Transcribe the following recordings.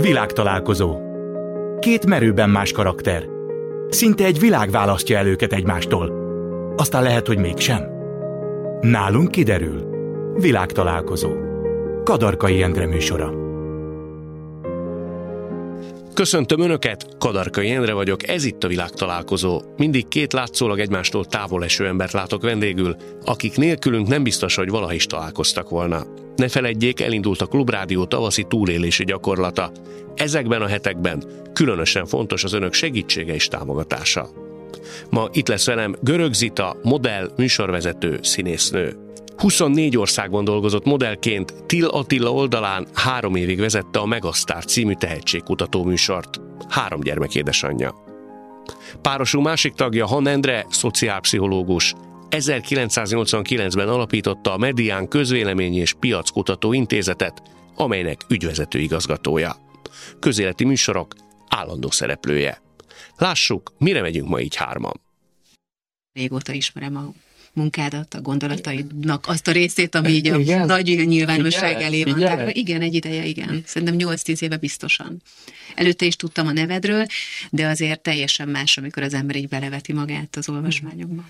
Világtalálkozó. Két merőben más karakter. Szinte egy világ választja el őket egymástól. Aztán lehet, hogy mégsem. Nálunk kiderül. Világtalálkozó. Kadarkai Endre műsora. Köszöntöm Önöket, Kadarkai Endre vagyok, ez itt a Világtalálkozó. Mindig két látszólag egymástól távol eső embert látok vendégül, akik nélkülünk nem biztos, hogy valaha is találkoztak volna. Ne feledjék, elindult a Klubrádió tavaszi túlélési gyakorlata. Ezekben a hetekben különösen fontos az Önök segítsége és támogatása. Ma itt lesz velem Görög Zita, modell, műsorvezető, színésznő. 24 országban dolgozott modellként, Till Attila oldalán 3 évig vezette a Megasztár című tehetségkutató műsort. 3 gyermek édesanyja. Párosul másik tagja Han Endre, szociálpszichológus. 1989-ben alapította a Medián Közvélemény és Piackutató Intézetet, amelynek ügyvezető igazgatója. Közéleti műsorok állandó szereplője. Lássuk, mire megyünk ma így 3-an. Régóta ismerem a munkádat, a gondolataidnak azt a részét, ami így a nagy nyilvánosság elé van. Tehát, igen, egy ideje, igen. Szerintem 8-10 éve biztosan. Előtte is tudtam a nevedről, de azért teljesen más, amikor az ember így beleveti magát az olvasmányokba.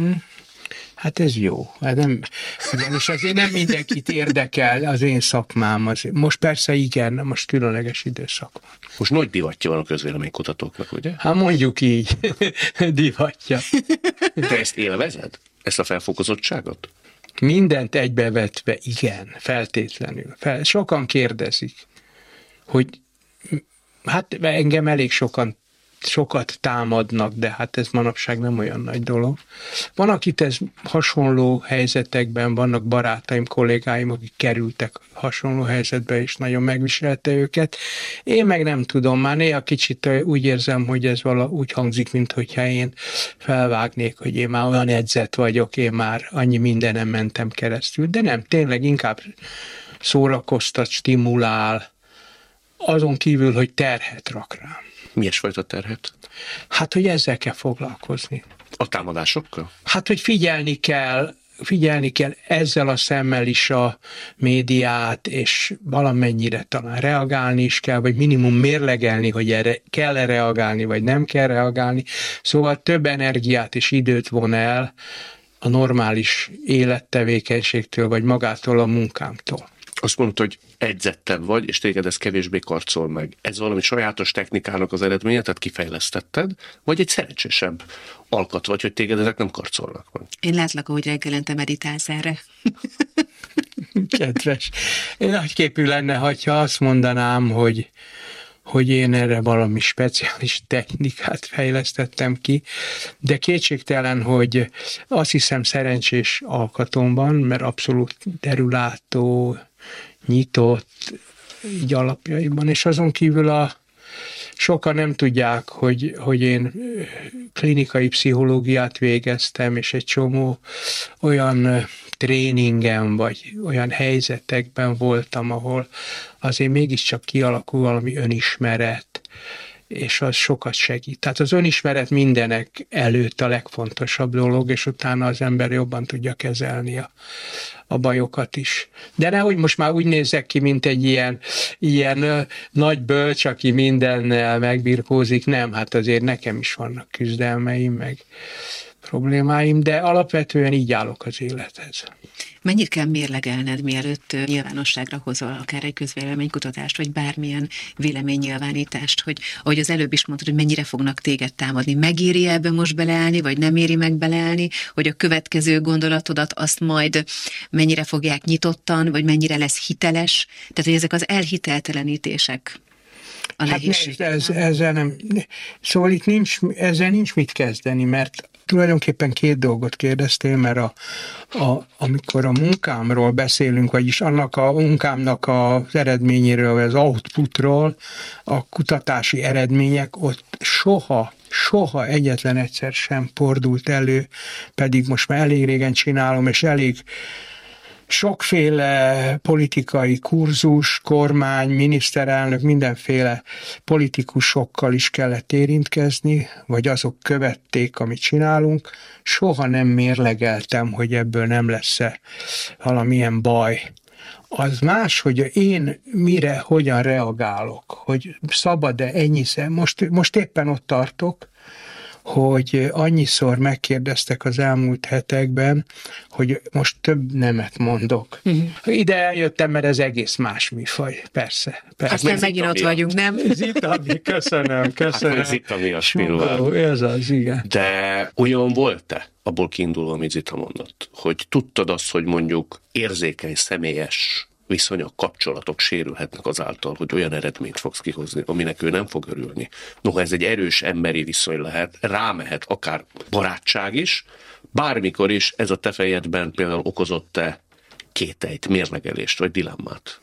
Hát ez jó. Hát nem, és azért nem mindenkit érdekel az én szakmám. Most persze igen, most különleges időszak van. Most nagy divatja van a közvéleménykutatóknak, ugye? Hát mondjuk így, divatja. Te ezt élvezed? Ezt a felfokozottságot? Mindent egybevetve, igen, feltétlenül. Sokan kérdezik, hogy hát engem elég sokat támadnak, de hát ez manapság nem olyan nagy dolog. Van, akit ez hasonló helyzetekben, vannak barátaim, kollégáim, akik kerültek hasonló helyzetbe, és nagyon megviselte őket. Én meg nem tudom, már néha kicsit úgy érzem, hogy ez úgy hangzik, minthogyha én felvágnék, hogy én már olyan edzett vagyok, én már annyi mindenem mentem keresztül, de nem, tényleg inkább szórakoztat, stimulál, azon kívül, hogy terhet rak rám. Milyesfajta terhet? Hát, hogy ezzel kell foglalkozni. A támadásokkal? Hát, hogy figyelni kell ezzel a szemmel is a médiát, és valamennyire talán reagálni is kell, vagy minimum mérlegelni, hogy erre kell-e reagálni, vagy nem kell reagálni. Szóval több energiát és időt von el a normális élettevékenységtől, vagy magától a munkámtól. Azt mondod, hogy edzettebb vagy, és téged ez kevésbé karcol meg. Ez valami sajátos technikának az eredménye, tehát kifejlesztetted, vagy egy szerencsésebb alkat vagy, hogy téged ezek nem karcolnak meg? Én látlak, ahogy reggelente meditálsz erre. Kedves. Én nagyképű lenne, ha azt mondanám, hogy én erre valami speciális technikát fejlesztettem ki, de kétségtelen, hogy azt hiszem szerencsés alkatom van, mert abszolút derülátó, nyitott így alapjaiban, és azon kívül sokan nem tudják, hogy én klinikai pszichológiát végeztem, és egy csomó olyan tréningen, vagy olyan helyzetekben voltam, ahol azért mégiscsak kialakul valami önismeret, és az sokat segít. Tehát az önismeret mindenek előtt a legfontosabb dolog, és utána az ember jobban tudja kezelni a bajokat is. De nehogy most már úgy nézzek ki, mint egy ilyen nagy bölcs, aki mindennel megbirkózik. Nem, hát azért nekem is vannak küzdelmeim, meg problémáim, de alapvetően így állok az élethez. Mennyit kell mérlegelned, mielőtt nyilvánosságra hozol akár egy közvéleménykutatást, vagy bármilyen véleménynyilvánítást, hogy ahogy az előbb is mondtad, hogy mennyire fognak téged támadni. Megéri ebbe most beleállni, vagy nem éri meg beleállni, hogy a következő gondolatodat azt majd mennyire fogják nyitottan, vagy mennyire lesz hiteles? Tehát, hogy ezek az elhiteltelenítések a nehézség. Hát ezzel nem. Szóval itt ezzel nincs mit kezdeni, mert tulajdonképpen 2 dolgot kérdeztél, mert amikor a munkámról beszélünk, vagyis annak a munkámnak az eredményéről, vagy az outputról, a kutatási eredmények ott soha egyetlen egyszer sem fordult elő, pedig most már elég régen csinálom, és elég sokféle politikai kurzus, kormány, miniszterelnök, mindenféle politikusokkal is kellett érintkezni, vagy azok követték, amit csinálunk. Soha nem mérlegeltem, hogy ebből nem lesz-e valamilyen baj. Az más, hogy én mire, hogyan reagálok, hogy szabad-e ennyiszer. Most éppen ott tartok, hogy annyiszor megkérdeztek az elmúlt hetekben, hogy most több nemet mondok. Ide eljöttem, mert ez egész más műfaj, persze. Aztán megint ott vagyunk, nem? Zita, köszönöm. Hát Zita miatt spirulál. Ez az, igen. De olyan volt-e, abból kiindulva, amit Zita mondott, hogy tudtad azt, hogy mondjuk érzékeny, személyes viszonyok, kapcsolatok sérülhetnek azáltal, hogy olyan eredményt fogsz kihozni, aminek ő nem fog örülni. Noha ez egy erős emberi viszony lehet, rámehet akár barátság is, bármikor is ez a te fejedben például okozott-e kételyt, mérlegelést vagy dilemmát?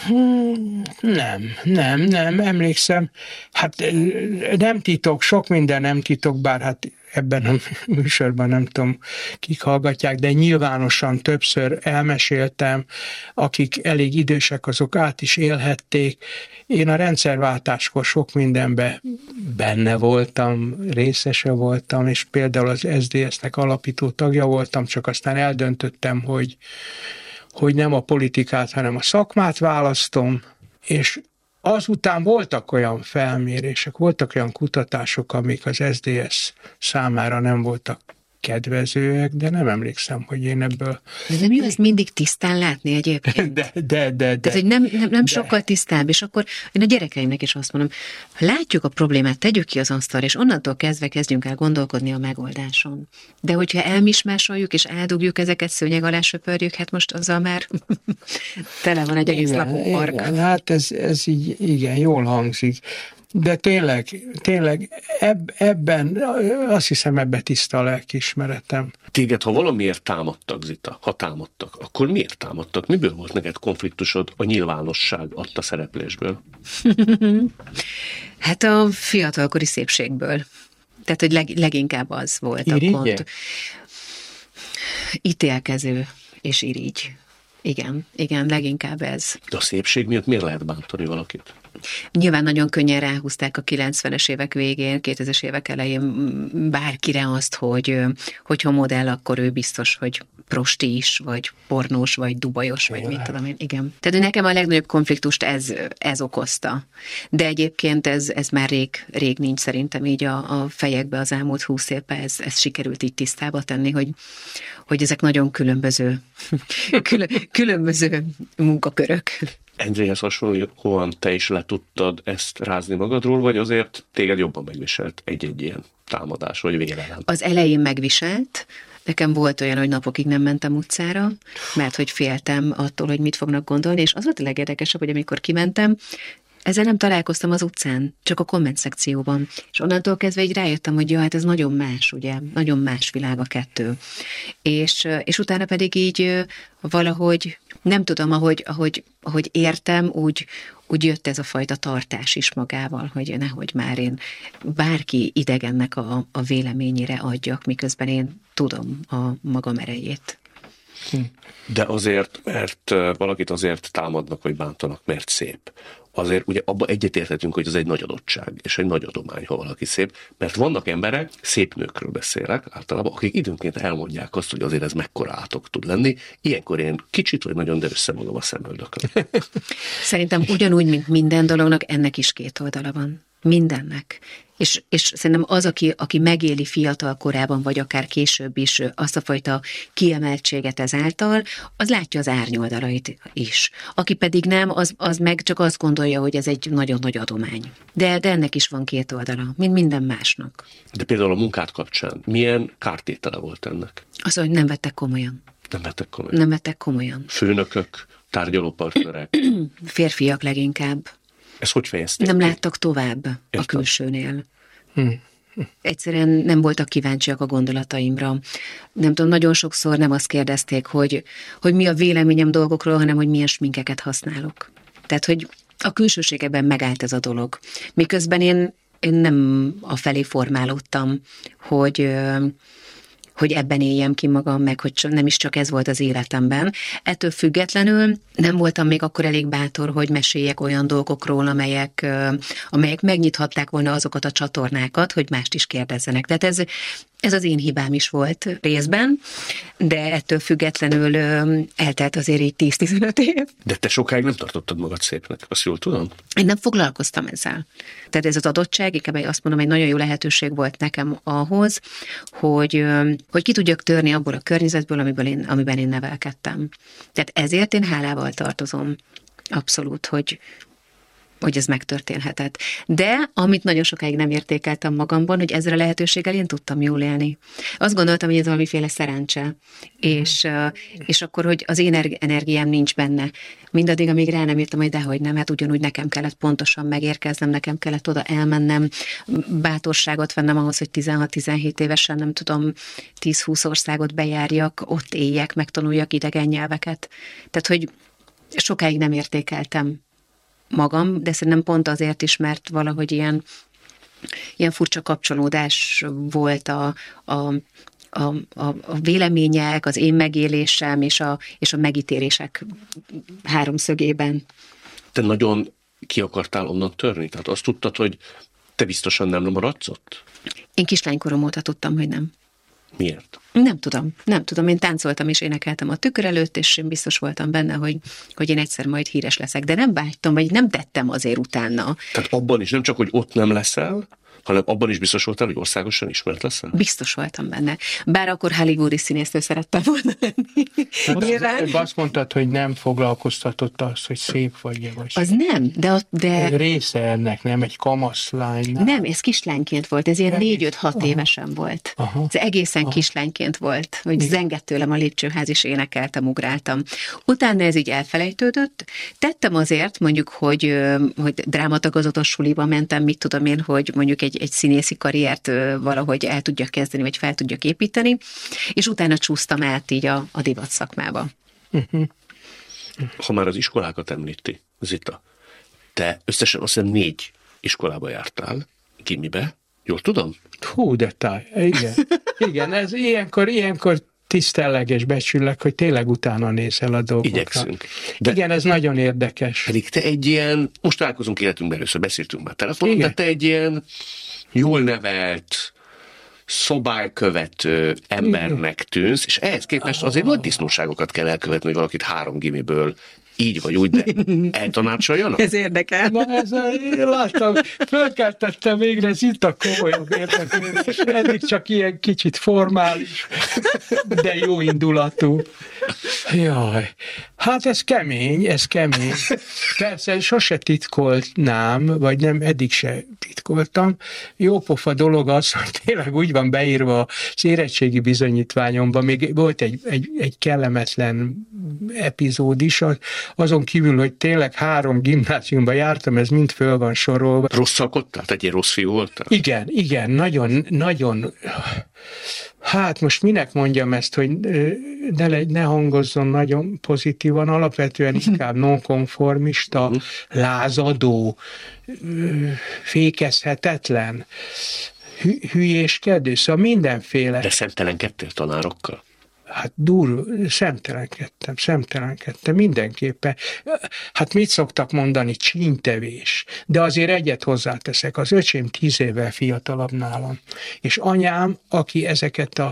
Nem, emlékszem. Hát nem titok, sok minden nem titok, bár hát ebben a műsorban nem tudom, kik hallgatják, de nyilvánosan többször elmeséltem, akik elég idősek, azok át is élhették. Én a rendszerváltáskor sok mindenben benne voltam, részese voltam, és például az SZDSZ-nek alapító tagja voltam, csak aztán eldöntöttem, hogy nem a politikát, hanem a szakmát választom, és azután voltak olyan felmérések, voltak olyan kutatások, amik az SZDSZ számára nem voltak kedvezőek, de nem emlékszem, hogy én ebből... De nem jó ezt mindig tisztán látni egyébként. De. Tehát, hogy nem sokkal tisztább, és akkor én a gyerekeimnek is azt mondom, ha látjuk a problémát, tegyük ki az asztalra, és onnantól kezdve kezdjünk el gondolkodni a megoldáson. De hogyha elmismásoljuk, és eldugjuk ezeket, szőnyeg alá söpörjük, hát most azzal már tele van egy egész lakópark. Hát ez így, igen, jól hangzik. De tényleg ebben, azt hiszem, ebben tiszta a lelkiismeretem. Téged, ha valamiért támadtak, Zita, ha támadtak, akkor miért támadtak? Miből volt neked konfliktusod a nyilvánosság adta szereplésből? Hát a fiatalkori szépségből. Tehát, hogy leginkább az volt a pont. Ítélkező és irigy. Igen, leginkább ez. De a szépség miatt miért lehet bántani valakit? Nyilván nagyon könnyen ráhúzták a 90-es évek végén, 2000-es évek elején bárkire azt, hogyha modell, akkor ő biztos, hogy prosti is, vagy pornós, vagy dubajos, vagy mit tudom én. Igen. Tehát nekem a legnagyobb konfliktust ez okozta. De egyébként ez már rég nincs szerintem így a fejekbe az elmúlt 20 évben, ez sikerült így tisztába tenni, hogy ezek nagyon különböző munkakörök. Andréhez hasonlóan te is le tudtad ezt rázni magadról, vagy azért téged jobban megviselt egy-egy ilyen támadás, vagy vélelem? Az elején megviselt. Nekem volt olyan, hogy napokig nem mentem utcára, mert hogy féltem attól, hogy mit fognak gondolni, és az volt a legérdekesebb, hogy amikor kimentem, ezzel nem találkoztam az utcán, csak a komment szekcióban. És onnantól kezdve így rájöttem, hogy hát ez nagyon más, ugye, nagyon más világ a kettő. És utána pedig így valahogy, nem tudom, ahogy értem, úgy jött ez a fajta tartás is magával, hogy nehogy már én bárki idegennek a véleményére adjak, miközben én tudom a magam erejét. De azért, mert valakit azért támadnak, vagy bántanak, mert szép. Azért ugye abban egyetérthetünk, hogy ez egy nagy adottság, és egy nagy adomány, ha valaki szép, mert vannak emberek, szép nőkről beszélek általában, akik időnként elmondják azt, hogy azért ez mekkora átok tud lenni, ilyenkor én kicsit vagy nagyon, de összemagom a szemöldököm. Szerintem ugyanúgy, mint minden dolognak, ennek is két oldala van. Mindennek. És szerintem az, aki megéli fiatal korában, vagy akár később is azt a fajta kiemeltséget ezáltal, az látja az árnyoldalait is. Aki pedig nem, az meg csak azt gondolja, hogy ez egy nagyon nagy adomány. De ennek is van két oldala, mint minden másnak. De például a munkát kapcsán milyen kártétele volt ennek? Az, hogy nem vettek komolyan. Nem vettek komolyan. Főnökök, tárgyalópartnerek. Férfiak leginkább. Ez hogy fejezték? Nem láttak tovább a külsőnél. Egyszerűen nem voltak kíváncsiak a gondolataimra. Nem tudom, nagyon sokszor nem azt kérdezték, hogy mi a véleményem dolgokról, hanem hogy milyen sminkeket használok. Tehát, hogy a külsőségeben megállt ez a dolog. Miközben én nem afelé formálódtam, hogy ebben éljem ki magam, meg hogy nem is csak ez volt az életemben. Ettől függetlenül nem voltam még akkor elég bátor, hogy meséljek olyan dolgokról, amelyek megnyithatták volna azokat a csatornákat, hogy mást is kérdezzenek. Tehát Ez az én hibám is volt részben, de ettől függetlenül eltelt azért így 10-15 év. De te sokáig nem tartottad magad szépnek, azt jól tudom? Én nem foglalkoztam ezzel. Tehát ez az adottság, inkább azt mondom, egy nagyon jó lehetőség volt nekem ahhoz, hogy ki tudjak törni abból a környezetből, amiben én nevelkedtem. Tehát ezért én hálával tartozom. Abszolút, hogy ez megtörténhetett. De amit nagyon sokáig nem értékeltem magamban, hogy ezzel a lehetőséggel én tudtam jól élni. Azt gondoltam, hogy ez valamiféle szerencse, és akkor, hogy az én energiám nincs benne. Mindaddig, amíg rá nem írtam, hogy dehogy nem, hát ugyanúgy nekem kellett pontosan megérkeznem, nekem kellett oda elmennem, bátorságot vennem ahhoz, hogy 16-17 évesen, nem tudom, 10-20 országot bejárjak, ott éljek, megtanuljak idegen nyelveket. Tehát, hogy sokáig nem értékeltem magam, de szerintem pont azért is, mert valahogy ilyen furcsa kapcsolódás volt a vélemények, az én megélésem és a megítélések háromszögében. Te nagyon ki akartál onnan törni? Tehát azt tudtad, hogy te biztosan nem maradsz ott? Én kislánykorom óta tudtam, hogy nem. Miért? Nem tudom. Én táncoltam és énekeltem a tükör előtt, és én biztos voltam benne, hogy én egyszer majd híres leszek. De nem vágytam, vagy nem tettem azért utána. Tehát abban is nem csak, hogy ott nem leszel, hanem abban is biztos voltál, hogy országosan ismert leszel? Biztos voltam benne. Bár akkor hollywoodi színésznő szerettem volna lenni. Azt mondtad, hogy nem foglalkoztatott az, hogy szép vagy. Az nem, de... Része ennek, nem egy kamaszlány. Nem, ez kislányként volt, ez ilyen 4-5-6 évesen volt. Aha. Ez egészen kislányként volt, hogy zengett tőlem a lépcsőház, és énekeltem, ugráltam. Utána ez így elfelejtődött. Tettem azért, mondjuk, hogy drámatagozatos suliba mentem, mit tudom én, hogy mondjuk egy színészi karriert valahogy el tudjak kezdeni, vagy fel tudjak építeni, és utána csúsztam át így a divat szakmába. Ha már az iskolákat említi, Zita, te összesen azt hiszem 4 iskolába jártál, gimibe, jól tudom? Hú, de igen, ez ilyenkor tisztellek és becsüllek, hogy tényleg utána nézel a dolgokra. Igyekszünk. Igen, ez nagyon érdekes. Pedig te egy ilyen, most találkozunk életünkben, először beszéltünk már telefonon, de te egy ilyen jól nevelt, szabálykövető embernek tűnsz, és ehhez képest azért nagy disznóságokat kell elkövetni, hogy valakit 3 gimiből így vagy úgy, de eltanácsoljanak? Ez érdekel. Na én láttam, fölkeltettem végre, ez itt a komolyabb érdeklődés. Eddig csak ilyen kicsit formális, de jó indulatú. Jaj, hát ez kemény. Persze sose titkolnám, vagy nem, eddig se titkoltam. Jópofa dolog az, hogy tényleg úgy van beírva az érettségi bizonyítványomban, még volt egy kellemetlen epizód is, azon kívül, hogy tényleg 3 gimnáziumba jártam, ez mind föl van sorolva. Rosszalkodtál? Te egy rossz fiú voltál? Igen, nagyon, hát most minek mondjam ezt, hogy ne hangozzon nagyon pozitívan, alapvetően inkább nonkonformista, lázadó, fékezhetetlen, hülyéskedő, szóval mindenféle. De szemtelenkedtél tanárokkal? Hát szemtelenkedtem mindenképpen. Hát mit szoktak mondani? Csíntevés. De azért egyet hozzáteszek, az öcsém 10 évvel fiatalabb nálam. És anyám, aki ezeket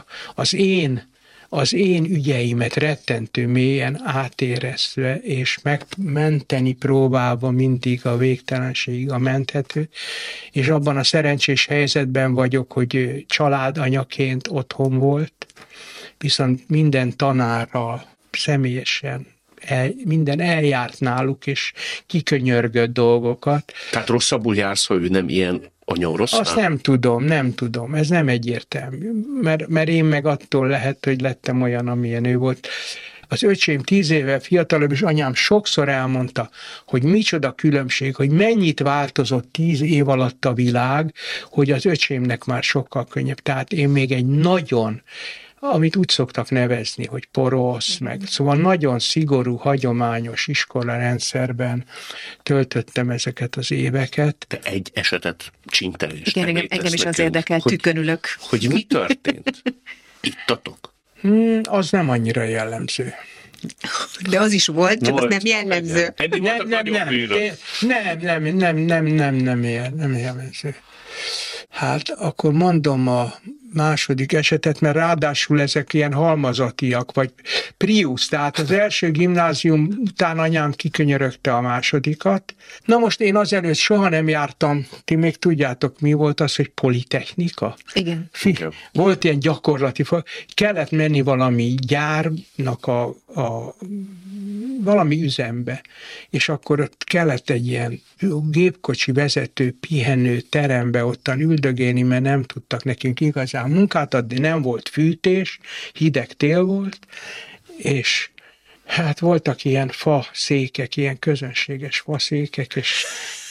az én ügyeimet rettentő mélyen átérezve, és megmenteni próbálva mindig a végtelenségig a menthető, és abban a szerencsés helyzetben vagyok, hogy családanyaként otthon volt, viszont minden tanárral személyesen minden eljárt náluk, és kikönyörgött dolgokat. Tehát rosszabbul jársz, ha ő nem ilyen anyorosszál? Azt nem tudom, ez nem egyértelmű, mert én meg attól lehet, hogy lettem olyan, amilyen ő volt. Az öcsém 10 évvel fiatalabb, és anyám sokszor elmondta, hogy micsoda különbség, hogy mennyit változott 10 év alatt a világ, hogy az öcsémnek már sokkal könnyebb. Tehát én még egy nagyon, amit úgy szoktak nevezni, hogy porosz, meg szóval nagyon szigorú, hagyományos iskolarendszerben töltöttem ezeket az éveket. Te egy esetet csíntelést. Igen, engem is az érdekel, tükönülök. Hogy mi történt? Ittatok? Az nem annyira jellemző. De az is volt, csak az nem jellemző. Nem jellemző. Hát akkor mondom második esetet, mert ráadásul ezek ilyen halmazatiak, vagy Prius, tehát az első gimnázium után anyám kikönyörögte a másodikat. Na most én azelőtt soha nem jártam, ti még tudjátok, mi volt az, hogy politechnika? Igen. Volt ilyen gyakorlati, kellett menni valami gyárnak valami üzembe, és akkor ott kellett egy ilyen gépkocsi vezető, pihenő terembe ottan üldögélni, mert nem tudtak nekünk igazán munkát adni, nem volt fűtés, hideg tél volt, és hát voltak ilyen faszékek, ilyen közönséges faszékek, és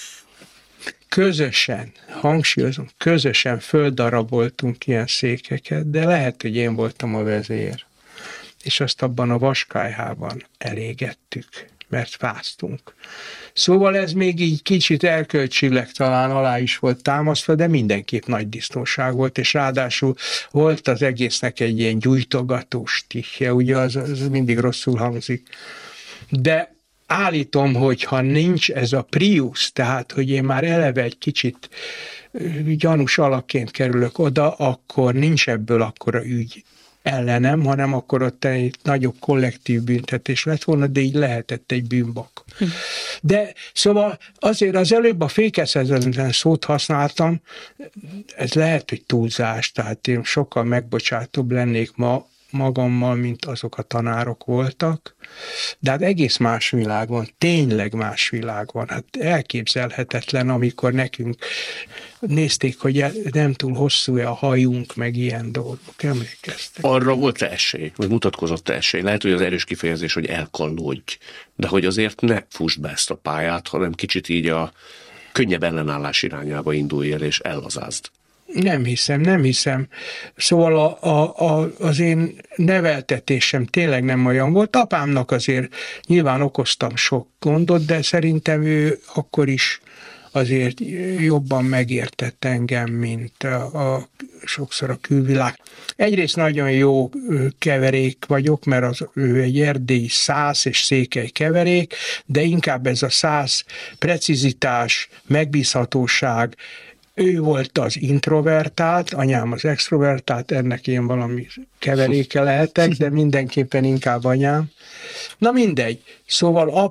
közösen, hangsúlyozom, közösen földaraboltunk ilyen székeket, de lehet, hogy én voltam a vezér. És azt abban a vaskályhában elégettük, mert fáztunk. Szóval ez még így kicsit erkölcsileg talán alá is volt támasztva, de mindenképp nagy disznóság volt, és ráadásul volt az egésznek egy ilyen gyújtogató stihje, ugye az mindig rosszul hangzik. De állítom, hogy ha nincs ez a Prius, tehát hogy én már eleve egy kicsit gyanús alakként kerülök oda, akkor nincs ebből akkora ügy ellenem, hanem akkor ott egy nagyobb kollektív büntetés lett volna, de így lehetett egy bűnbak. De szóval azért az előbb a fékezhetetlen szót használtam, ez lehet, hogy túlzás, tehát én sokkal megbocsátóbb lennék ma magammal, mint azok a tanárok voltak, de hát egész más világ van, tényleg más világ van. Hát elképzelhetetlen, amikor nekünk nézték, hogy nem túl hosszú-e a hajunk, meg ilyen dolgok, emlékeztek. Arra volt-e esély, vagy mutatkozott-e esély? Lehet, hogy az erős kifejezés, hogy elkallódj, de hogy azért ne fussd be ezt a pályát, hanem kicsit így a könnyebb ellenállás irányába induljél és ellazázd. Nem hiszem. Szóval az én neveltetésem tényleg nem olyan volt. Apámnak azért nyilván okoztam sok gondot, de szerintem ő akkor is azért jobban megértett engem, mint sokszor a külvilág. Egyrészt nagyon jó keverék vagyok, mert ő egy erdélyi szász és székely keverék, de inkább ez a szász precizitás, megbízhatóság. Ő volt az introvertált, anyám az extrovertált, ennek én valami keveréke lehetek, de mindenképpen inkább anyám. Na mindegy. Szóval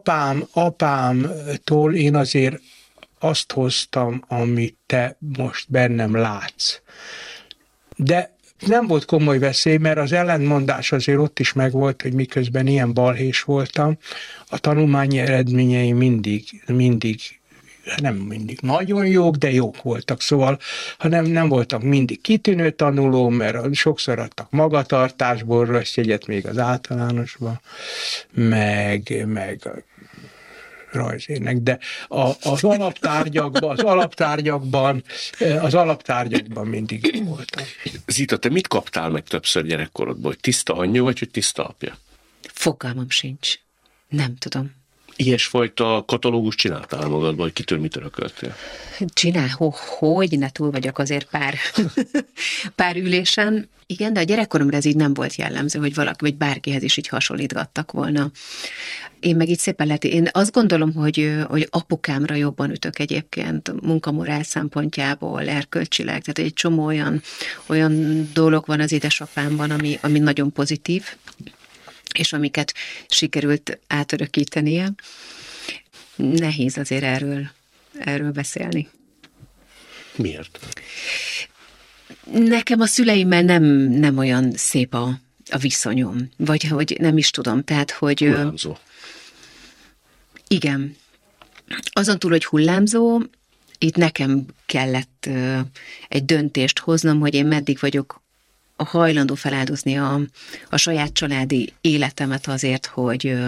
apámtól én azért azt hoztam, amit te most bennem látsz. De nem volt komoly veszély, mert az ellentmondás azért ott is megvolt, hogy miközben ilyen balhés voltam, a tanulmányi eredményeim mindig nem mindig nagyon jók, de jók voltak, szóval, hanem nem voltak mindig kitűnő tanuló, mert sokszor adtak magatartásból rossz jegyet még az általánosban, meg rajzének, de az alaptárgyakban mindig voltam. Zita, te mit kaptál meg többször gyerekkorodban, hogy tiszta anyja vagy hogy tiszta apja? Fogalmam sincs. Nem tudom. Ilyesfajta katalógus csináltál magadban, hogy kitől mit örököltél? Hogy ne túl vagyok azért pár ülésen. Igen, de a gyerekkoromra ez így nem volt jellemző, hogy valaki, vagy bárkihez is így hasonlítgattak volna. Én meg így szépen én azt gondolom, hogy apukámra jobban ütök egyébként munkamorál szempontjából, erkölcsileg, tehát egy csomó olyan dolog van az édesapámban, ami nagyon pozitív, és amiket sikerült átörökítenie. Nehéz azért erről beszélni. Miért? Nekem a szüleimmel nem olyan szép a viszonyom, vagy hogy nem is tudom, tehát hogy... Hullámzó. Igen. Azon túl, hogy hullámzó, itt nekem kellett egy döntést hoznom, hogy én meddig vagyok hajlandó feláldozni a saját családi életemet azért, hogy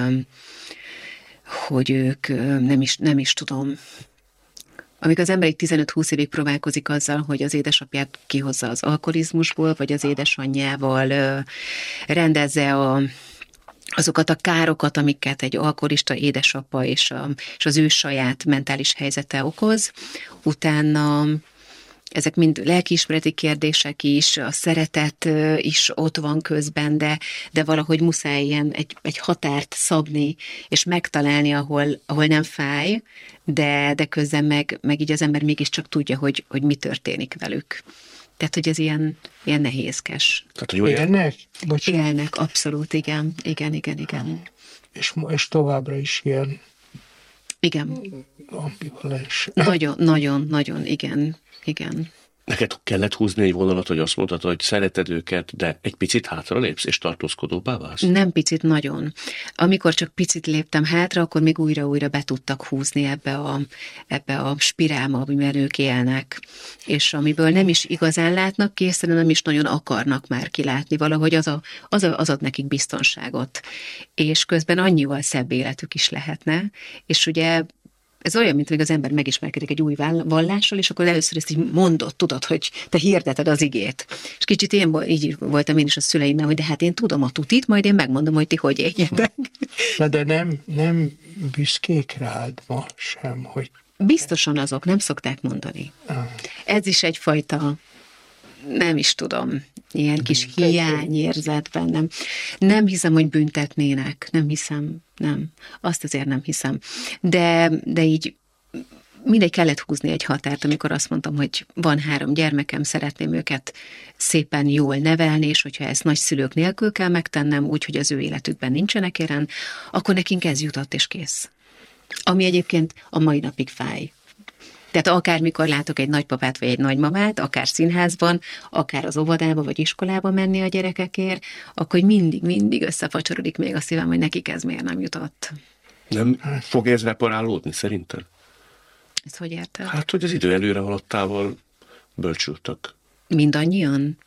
ők nem is tudom. Amikor az ember 15-20 évig próbálkozik azzal, hogy az édesapját kihozza az alkoholizmusból, vagy az édesanyjával rendezze azokat a károkat, amiket egy alkoholista édesapa és az ő saját mentális helyzete okoz, utána ezek mind lelkiismereti kérdések is, a szeretet is ott van közben, de valahogy muszáj ilyen egy határt szabni, és megtalálni, ahol nem fáj, de közben meg így az ember mégiscsak tudja, hogy mi történik velük. Tehát, hogy ez ilyen nehézkes. Tehát, hogy Élnek? Élnek, abszolút, igen. Igen. És továbbra is ilyen Igen. ambivalens. Nagyon, igen. Neked kellett húzni egy vonalat, hogy azt mondtad, hogy szereted őket, de egy picit hátralépsz, és tartózkodóbbá válsz? Nem picit, nagyon. Amikor csak picit léptem hátra, akkor még újra be tudtak húzni ebbe a spirálba, amiben ők élnek. És amiből nem is igazán látnak ki, és nem is nagyon akarnak már kilátni. Valahogy az ad nekik biztonságot. És közben annyival szebb életük is lehetne. És ugye ez olyan, mint még az ember megismerkedik egy új vallással, és akkor először ezt így mondod, tudod, hogy te hirdeted az igét. És kicsit így voltam én is a szüleimmel, hogy de hát én tudom a tutit, majd én megmondom, hogy ti hogy éljetek. De nem büszkék rád ma sem, hogy... Biztosan azok, nem szokták mondani. Ez is egyfajta, nem is tudom, ilyen kis hiányérzet bennem. Nem hiszem, hogy büntetnének. Nem hiszem. Azt azért nem hiszem. De így mindegy, kellett húzni egy határt, amikor azt mondtam, hogy van 3 gyermekem, szeretném őket szépen jól nevelni, és hogyha ezt nagyszülők nélkül kell megtennem, úgy, hogy az ő életükben nincsenek jelen, akkor nekünk ez jutott, és kész. Ami egyébként a mai napig fáj. Tehát akármikor látok egy nagypapát vagy egy nagymamát, akár színházban, akár az óvodába vagy iskolába menni a gyerekekért, akkor mindig összefacsorodik még a szívem, hogy nekik ez miért nem jutott. Nem fog ez reparálódni szerinted? Ezt hogy érted? Hát, hogy az idő előre haladtával bölcsültök. Mindannyian?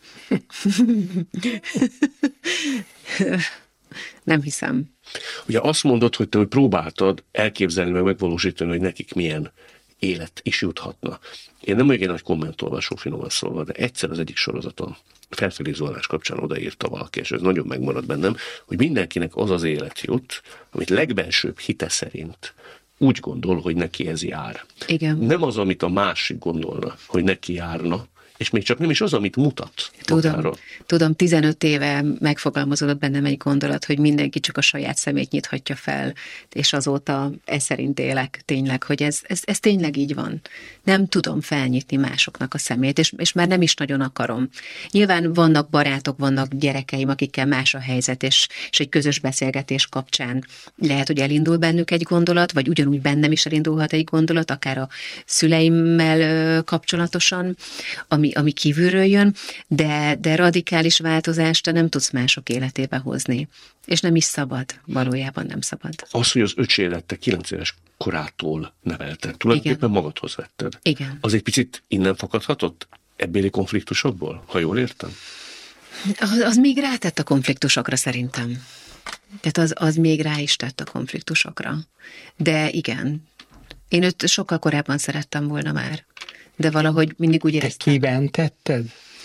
Nem hiszem. Ugye azt mondod, hogy te hogy próbáltad elképzelni, meg megvalósítani, hogy nekik milyen élet is juthatna. Én nem vagyok egy nagy kommentolvasó, finoman szólva, de egyszer az egyik sorozaton Felfelé Zolás kapcsán odaírta valaki, és ez nagyon megmaradt bennem, hogy mindenkinek az az élet jut, amit legbensőbb hite szerint úgy gondol, hogy neki ez jár. Igen. Nem az, amit a másik gondolna, hogy neki járna, és még csak nem is az, amit mutat. Tudom, 15 éve megfogalmazódott bennem egy gondolat, hogy mindenki csak a saját szemét nyithatja fel, és azóta ez szerint élek tényleg, hogy ez tényleg így van. Nem tudom felnyitni másoknak a szemét, és már nem is nagyon akarom. Nyilván vannak barátok, vannak gyerekeim, akikkel más a helyzet, és egy közös beszélgetés kapcsán lehet, hogy elindul bennük egy gondolat, vagy ugyanúgy bennem is elindulhat egy gondolat, akár a szüleimmel kapcsolatosan, ami kívülről jön, de radikális változást te nem tudsz mások életébe hozni. És nem is szabad, valójában nem szabad. Az, hogy az öcsédet te 9 éves korától nevelted, tulajdonképpen magadhoz vetted. Igen. Az egy picit innen fakadhatott? Ebbéli konfliktusokból, ha jól értem? Az még rátett a konfliktusokra szerintem. Tehát az még rá is tett a konfliktusokra. De igen, én őt sokkal korábban szerettem volna már. De valahogy mindig úgy éreztem. Te kibentetted?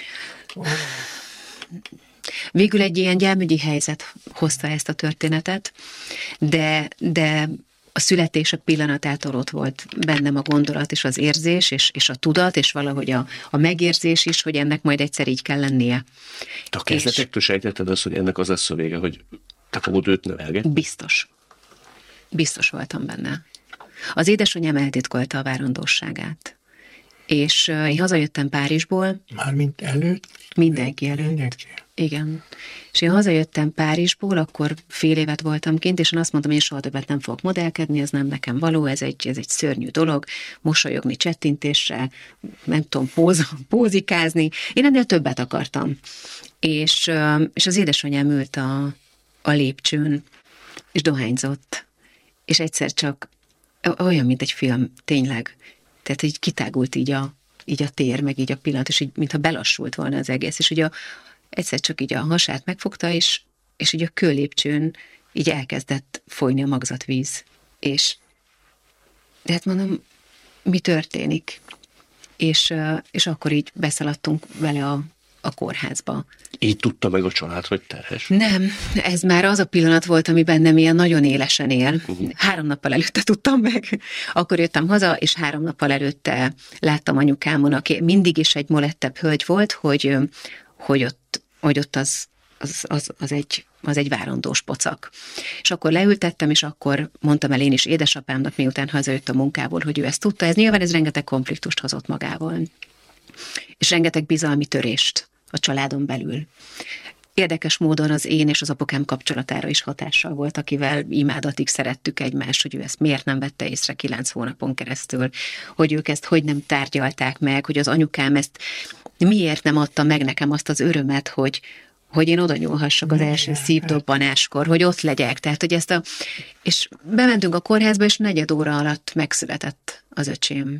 Végül egy ilyen gyámügyi helyzet hozta ezt a történetet, de a születése pillanatától ott volt bennem a gondolat és az érzés, és a tudat, és valahogy a megérzés is, hogy ennek majd egyszer így kell lennie. Te a kezdetektől sejtetted azt, hogy ennek az lesz a vége, hogy te fogod őt nevelgetni? Biztos voltam benne. Az édesanyám eltitkolta a várandósságát. És én hazajöttem Párizsból. Mármint előtt? Mindenki előtt. Igen. És én hazajöttem Párizsból, akkor fél évet voltam kint, és én azt mondtam, hogy én soha többet nem fogok modellkedni, ez nem nekem való, ez egy szörnyű dolog, mosolyogni csettintéssel, nem tudom, pózikázni. Én ennél többet akartam. És az édesanyám ült a lépcsőn, és dohányzott. És egyszer csak olyan, mint egy film, tényleg. Tehát így kitágult így a tér, meg így a pillanat, és így, mintha belassult volna az egész. És ugye egyszer csak így a hasát megfogta, és így a kőlépcsőn így elkezdett folyni a magzatvíz. És de hát mondom, mi történik? És akkor így beszaladtunk vele a kórházba. Így tudta meg a család, hogy terhes? Nem, ez már az a pillanat volt, ami bennem ilyen nagyon élesen él. 3 nappal előtte tudtam meg. Akkor jöttem haza, és 3 nappal előtte láttam anyukámon, aki mindig is egy molettebb hölgy volt, hogy ott az egy várandós pocak. És akkor leültettem, és akkor mondtam el én is édesapámnak, miután hazajött a munkából, hogy ő ezt tudta. Nyilván ez rengeteg konfliktust hozott magával. rengeteg bizalmi törést a családon belül. Érdekes módon az én és az apukám kapcsolatára is hatással volt, akivel imádatig szerettük egymást, hogy ő ezt miért nem vette észre 9 hónapon keresztül, hogy ők ezt hogy nem tárgyalták meg, hogy az anyukám ezt miért nem adta meg nekem azt az örömet, hogy én oda nyúlhassak az első szívdobbanáskor, hogy ott legyek. Tehát, hogy és bementünk a kórházba, és 4 óra alatt megszületett az öcsém.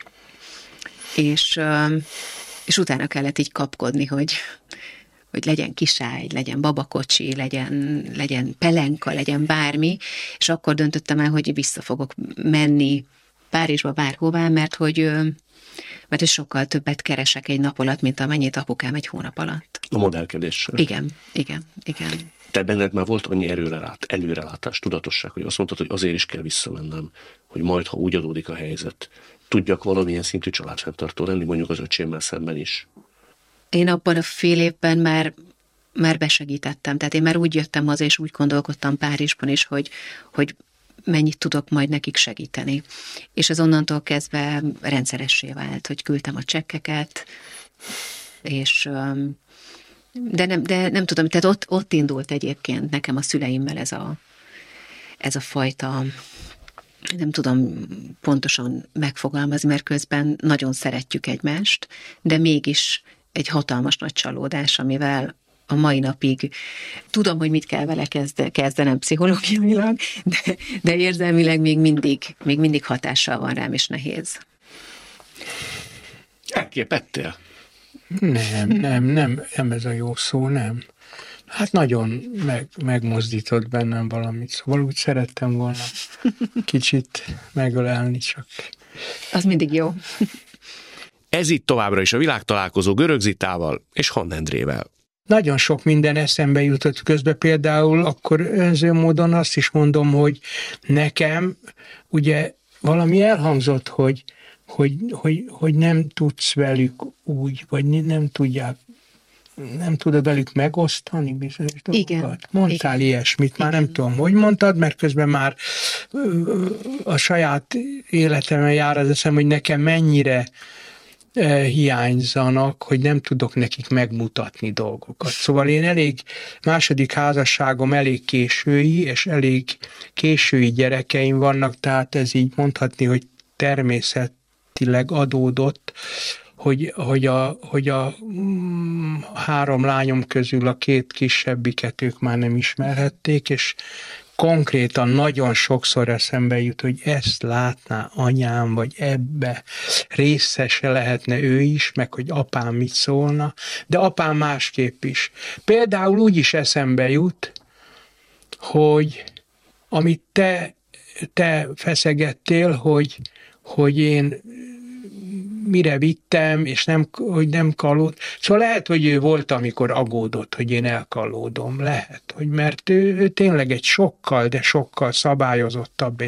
És utána kellett így kapkodni, hogy legyen kisály, legyen babakocsi, legyen pelenka, legyen bármi, és akkor döntöttem el, hogy vissza fogok menni Párizsba bárhová, mert hogy sokkal többet keresek egy nap alatt, mint amennyit apukám egy hónap alatt. A modellkedéssel. Igen. Te benned már volt annyi előrelátás, tudatosság, hogy azt mondtad, hogy azért is kell visszamennem, hogy majd, ha úgy adódik a helyzet, tudjak valamilyen szintű családfenntartó lenni, mondjuk az öcsémmel szemben is. Én abban a fél évben már besegítettem. Tehát én már úgy jöttem haza, és úgy gondolkodtam Párizsban is, hogy mennyit tudok majd nekik segíteni. És ez onnantól kezdve rendszeressé vált, hogy küldtem a csekkeket, és de nem tudom, tehát ott indult egyébként nekem a szüleimmel ez a fajta, nem tudom pontosan megfogalmazni, mert közben nagyon szeretjük egymást, de mégis egy hatalmas nagy csalódás, amivel a mai napig tudom, hogy mit kell vele kezdenem pszichológiailag, de érzelmileg még mindig hatással van rám, és nehéz. Elképettél? Nem ez a jó szó, nem. Hát nagyon megmozdított bennem valamit, szóval úgy szerettem volna kicsit megölelni, csak... Az mindig jó. Ez itt továbbra is a Világtalálkozó Görög Zitával és Hann Endrével. Nagyon sok minden eszembe jutott közben, például akkor önző módon azt is mondom, hogy nekem ugye valami elhangzott, hogy nem tudsz velük úgy, vagy nem tudod velük megosztani bizonyos dolgokat. Mondtál ilyesmit, már nem tudom, hogy mondtad, mert közben már a saját életemben jár az eszem, hogy nekem mennyire hiányzanak, hogy nem tudok nekik megmutatni dolgokat. Szóval én második házasságom elég késői, és elég késői gyerekeim vannak, tehát ez így mondhatni, hogy természetileg adódott, hogy a 3 lányom közül a 2 kisebbiket ők már nem ismerhették, és konkrétan nagyon sokszor eszembe jut, hogy ezt látná anyám, vagy ebbe részese lehetne ő is, meg hogy apám mit szólna, de apám másképp is. Például úgy is eszembe jut, hogy amit te feszegettél, hogy én mire vittem, és hogy nem kalód. Szóval lehet, hogy ő volt, amikor aggódott, hogy én elkalódom. Lehet, hogy mert ő tényleg egy sokkal szabályozottabb,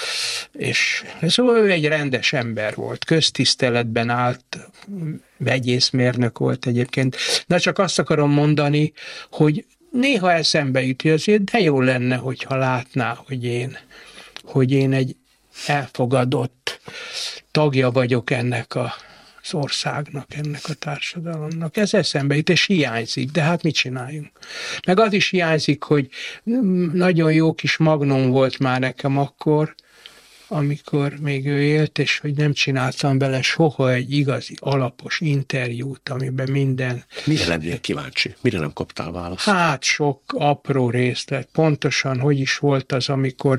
és szóval ő egy rendes ember volt, köztiszteletben állt, vegyészmérnök volt egyébként. De csak azt akarom mondani, hogy néha eszembe jut, hogy azért de jó lenne, hogyha látná, hogy én egy elfogadott tagja vagyok ennek az országnak, ennek a társadalomnak. Ez eszembe jut, és hiányzik, de hát mit csináljunk? Meg az is hiányzik, hogy nagyon jó kis magnum volt már nekem akkor, amikor még ő élt, és hogy nem csináltam bele soha egy igazi, alapos interjút, amiben minden... Mire lennél kíváncsi? Mire nem kaptál választ? Hát sok apró részlet. Pontosan, hogy is volt az,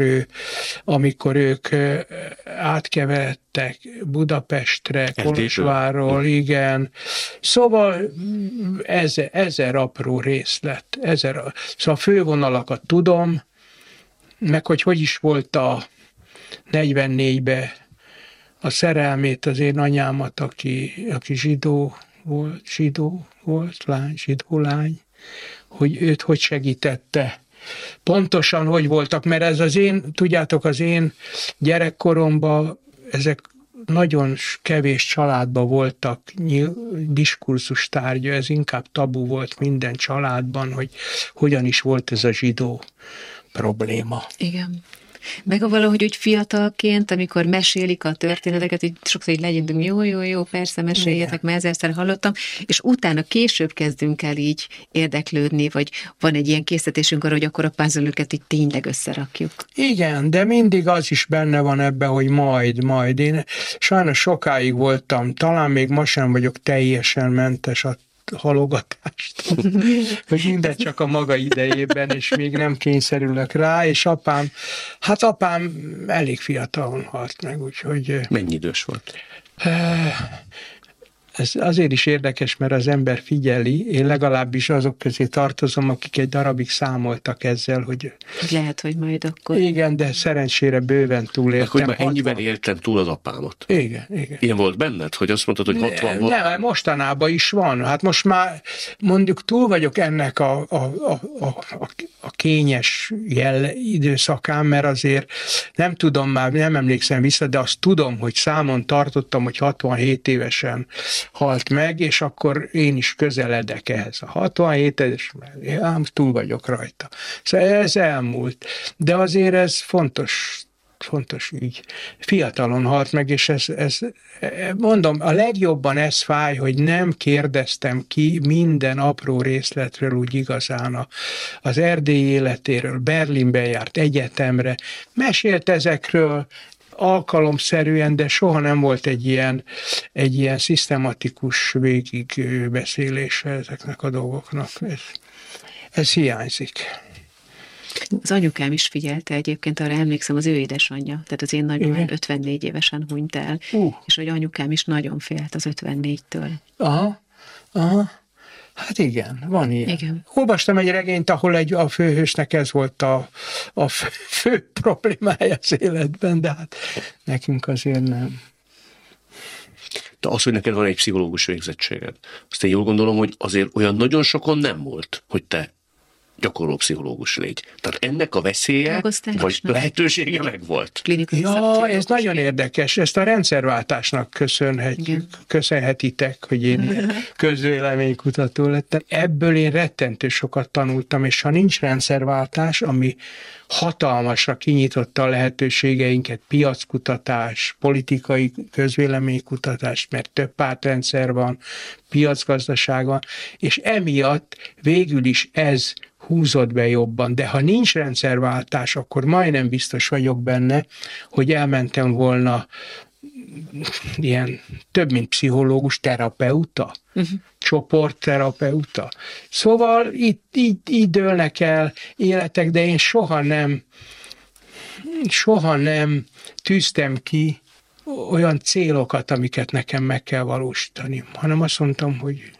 amikor ők átkeveredtek Budapestre, Kolozsvárról, igen. Szóval 1000 apró részlet. Szóval a fővonalakat tudom, meg hogy is volt a 44-ben a szerelmét, az én anyámat, aki zsidó volt, zsidó lány, hogy őt hogy segítette. Pontosan hogy voltak, mert ez tudjátok, az én gyerekkoromban ezek nagyon kevés családban voltak diskurzus tárgya, ez inkább tabu volt minden családban, hogy hogyan is volt ez a zsidó probléma. Igen. Meg valahogy úgy fiatalként, amikor mesélik a történeteket, így sokszor így legyünk, jó, persze meséljetek, mert ezerszer hallottam, és utána később kezdünk el így érdeklődni, vagy van egy ilyen készítésünk arra, hogy akkor a puzzle-öket így tényleg összerakjuk. Igen, de mindig az is benne van ebben, hogy majd. Én sajnos sokáig voltam, talán még ma sem vagyok teljesen mentes a halogatást, hogy minden csak a maga idejében, és még nem kényszerülök rá, és apám elég fiatalon halt meg, úgyhogy... Mennyi idős volt? Ez azért is érdekes, mert az ember figyeli, én legalábbis azok közé tartozom, akik egy darabig számoltak ezzel, hogy... Lehet, hogy majd akkor... Igen, de szerencsére bőven túléltem. Hogy már ennyiben éltem túl az apámat. Igen. Ilyen volt benned, hogy azt mondtad, hogy 60 volt? Nem, mostanában is van. Hát most már mondjuk túl vagyok ennek a kényes időszakán, mert azért nem tudom már, nem emlékszem vissza, de azt tudom, hogy számon tartottam, hogy 67 évesen halt meg, és akkor én is közeledek ehhez a 67 és túl vagyok rajta. Szóval ez elmúlt. De azért ez fontos így. Fiatalon halt meg, és ez mondom, a legjobban ez fáj, hogy nem kérdeztem ki minden apró részletről úgy igazán az erdélyi életéről. Berlinben járt egyetemre, mesélt ezekről, alkalomszerűen, de soha nem volt egy ilyen szisztematikus végigbeszélése ezeknek a dolgoknak. Ez hiányzik. Az anyukám is figyelte egyébként, arra emlékszem, az ő édesanyja, tehát az én nagymamám 54 évesen hunyt el, és hogy anyukám is nagyon félt az 54-től. Aha. Hát igen, van ilyen. Igen. Olvastam egy regényt, ahol a főhősnek ez volt a fő problémája az életben, de hát nekünk azért nem. De az, hogy neked van egy pszichológus végzettséged, azt én jól gondolom, hogy azért olyan nagyon sokon nem volt, hogy te gyakorló pszichológus légy. Tehát ennek a veszélye, vagy lehetősége megvolt. Ja, ez nagyon érdekes. Ezt a rendszerváltásnak köszönhetitek, hogy én közvéleménykutató lettem. Ebből én rettentő sokat tanultam, és ha nincs rendszerváltás, ami hatalmasra kinyitotta a lehetőségeinket, piackutatás, politikai közvéleménykutatás, mert több pártrendszer van, piacgazdaság van, és emiatt végül is ez húzott be jobban, de ha nincs rendszerváltás, akkor majdnem biztos vagyok benne, hogy elmentem volna ilyen több, mint pszichológus, terapeuta, csoportterapeuta. Szóval így dőlnek el életek, de én soha nem tűztem ki olyan célokat, amiket nekem meg kell valósítani, hanem azt mondtam, hogy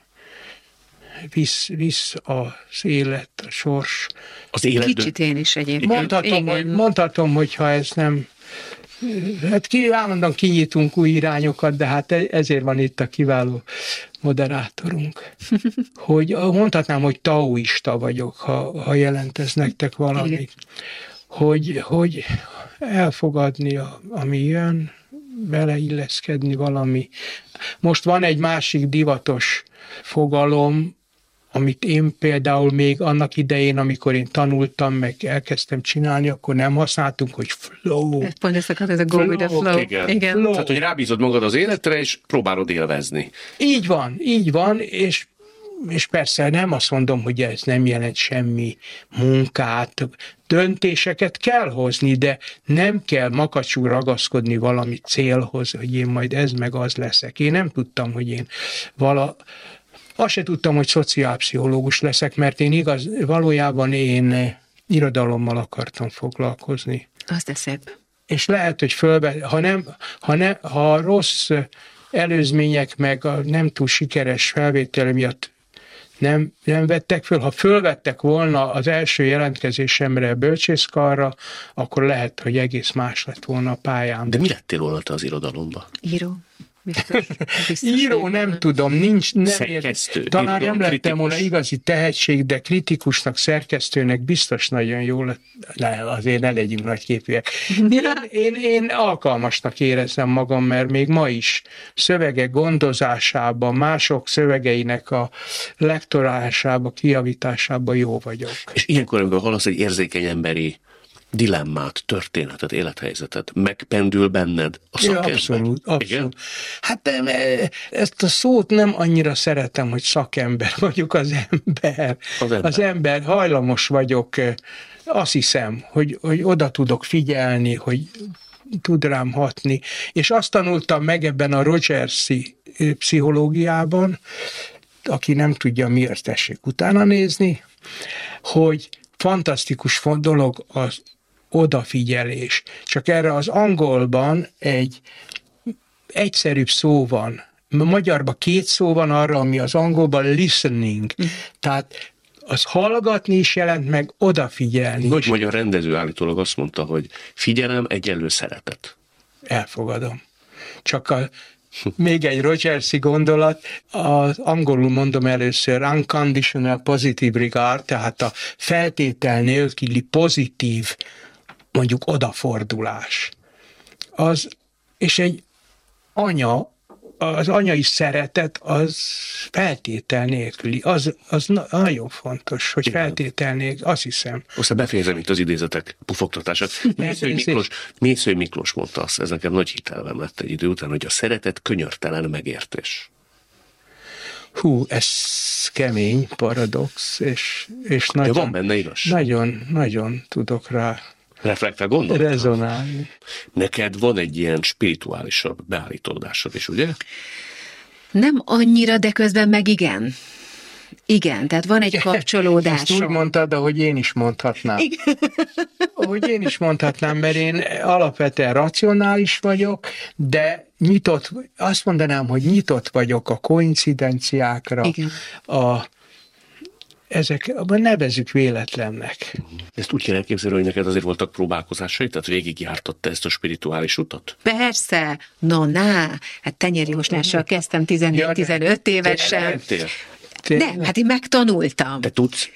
visz az élet, a sors. Az életben. Kicsit én is egyébként. Mondhatom, hogyha ez nem... Hát állandóan kinyitunk új irányokat, de hát ezért van itt a kiváló moderátorunk. Hogy mondhatnám, hogy taoista vagyok, ha jelent ez nektek valamit. Hogy elfogadni, ami jön, beleilleszkedni valami. Most van egy másik divatos fogalom, amit én például még annak idején, amikor én tanultam, meg elkezdtem csinálni, akkor nem használtunk, hogy flow. Pont ez a go with the flow. Igen. Flow. Tehát, hogy rábízod magad az életre, és próbálod élvezni. Így van, és persze nem azt mondom, hogy ez nem jelent semmi munkát, döntéseket kell hozni, de nem kell makacsul ragaszkodni valami célhoz, hogy én majd ez meg az leszek. Én nem tudtam, hogy én azt se tudtam, hogy szociálpszichológus leszek, mert valójában én irodalommal akartam foglalkozni. Az de szép. És lehet, hogy ha rossz előzmények meg a nem túl sikeres felvétel miatt nem vettek föl, ha fölvettek volna az első jelentkezésemre bölcsészkarra, akkor lehet, hogy egész más lett volna a pályám. De mi lettél volna te az irodalomba? Író. Biztos, író nem tudom, szerkesztő. Talán nem lettem volna igazi tehetség, de kritikusnak, szerkesztőnek biztos nagyon jó lett. Azért ne legyünk nagyképűek. Én alkalmasnak érezzem magam, mert még ma is szövegek gondozásában, mások szövegeinek a lektorálásában, kijavításában jó vagyok. És ilyenkor, amikor hallasz egy érzékeny emberi dilemmát, történetet, élethelyzetet megpendül benned a szakember? Abszolút. Igen? Hát ezt a szót nem annyira szeretem, hogy szakember vagyok, az ember. Az ember, hajlamos vagyok, azt hiszem, hogy oda tudok figyelni, hogy tud rám hatni. És azt tanultam meg ebben a Rogers-i pszichológiában, aki nem tudja, miért tessék utána nézni, hogy fantasztikus dolog az odafigyelés. Csak erre az angolban egy egyszerűbb szó van. Magyarban 2 szó van arra, ami az angolban listening. Tehát az hallgatni is jelent, meg odafigyelni. Nagy magyar rendező állítólag azt mondta, hogy figyelem egyenlő szeretet. Elfogadom. Csak még egy Rogers-i gondolat, az angolul mondom először unconditional positive regard, tehát a feltétel nélküli pozitív, mondjuk odafordulás. És egy anya, az anyai szeretet az feltétel nélküli. Az nagyon fontos, hogy feltétel nélküli, azt hiszem. Aztán befejezem itt az idézetek pufogtatását. Mészői Miklós mondta azt, ez nekem nagy hitelvem lett egy idő után, hogy a szeretet könyörtelen megértés. Ez kemény paradox, és nagyon, de van benne igazság. Nagyon tudok rá reflektál, gondoltam. Rezonálni. Neked van egy ilyen spirituálisabb beállítódásod is, ugye? Nem annyira, de közben meg igen. Igen, tehát van egy kapcsolódás. Ezt úgy mondtad, ahogy én is mondhatnám. Igen. Ahogy én is mondhatnám, mert én alapvetően racionális vagyok, de azt mondanám, hogy nyitott vagyok a koincidenciákra, igen. Nevezzük véletlennek. Ezt úgy kell elképzelni, hogy neked azért voltak próbálkozásai, tehát végigjártotta ezt a spirituális utat? Persze, hát tenyérjóslással kezdtem 14-15 évesen. Nem, hát én megtanultam. Te tudsz?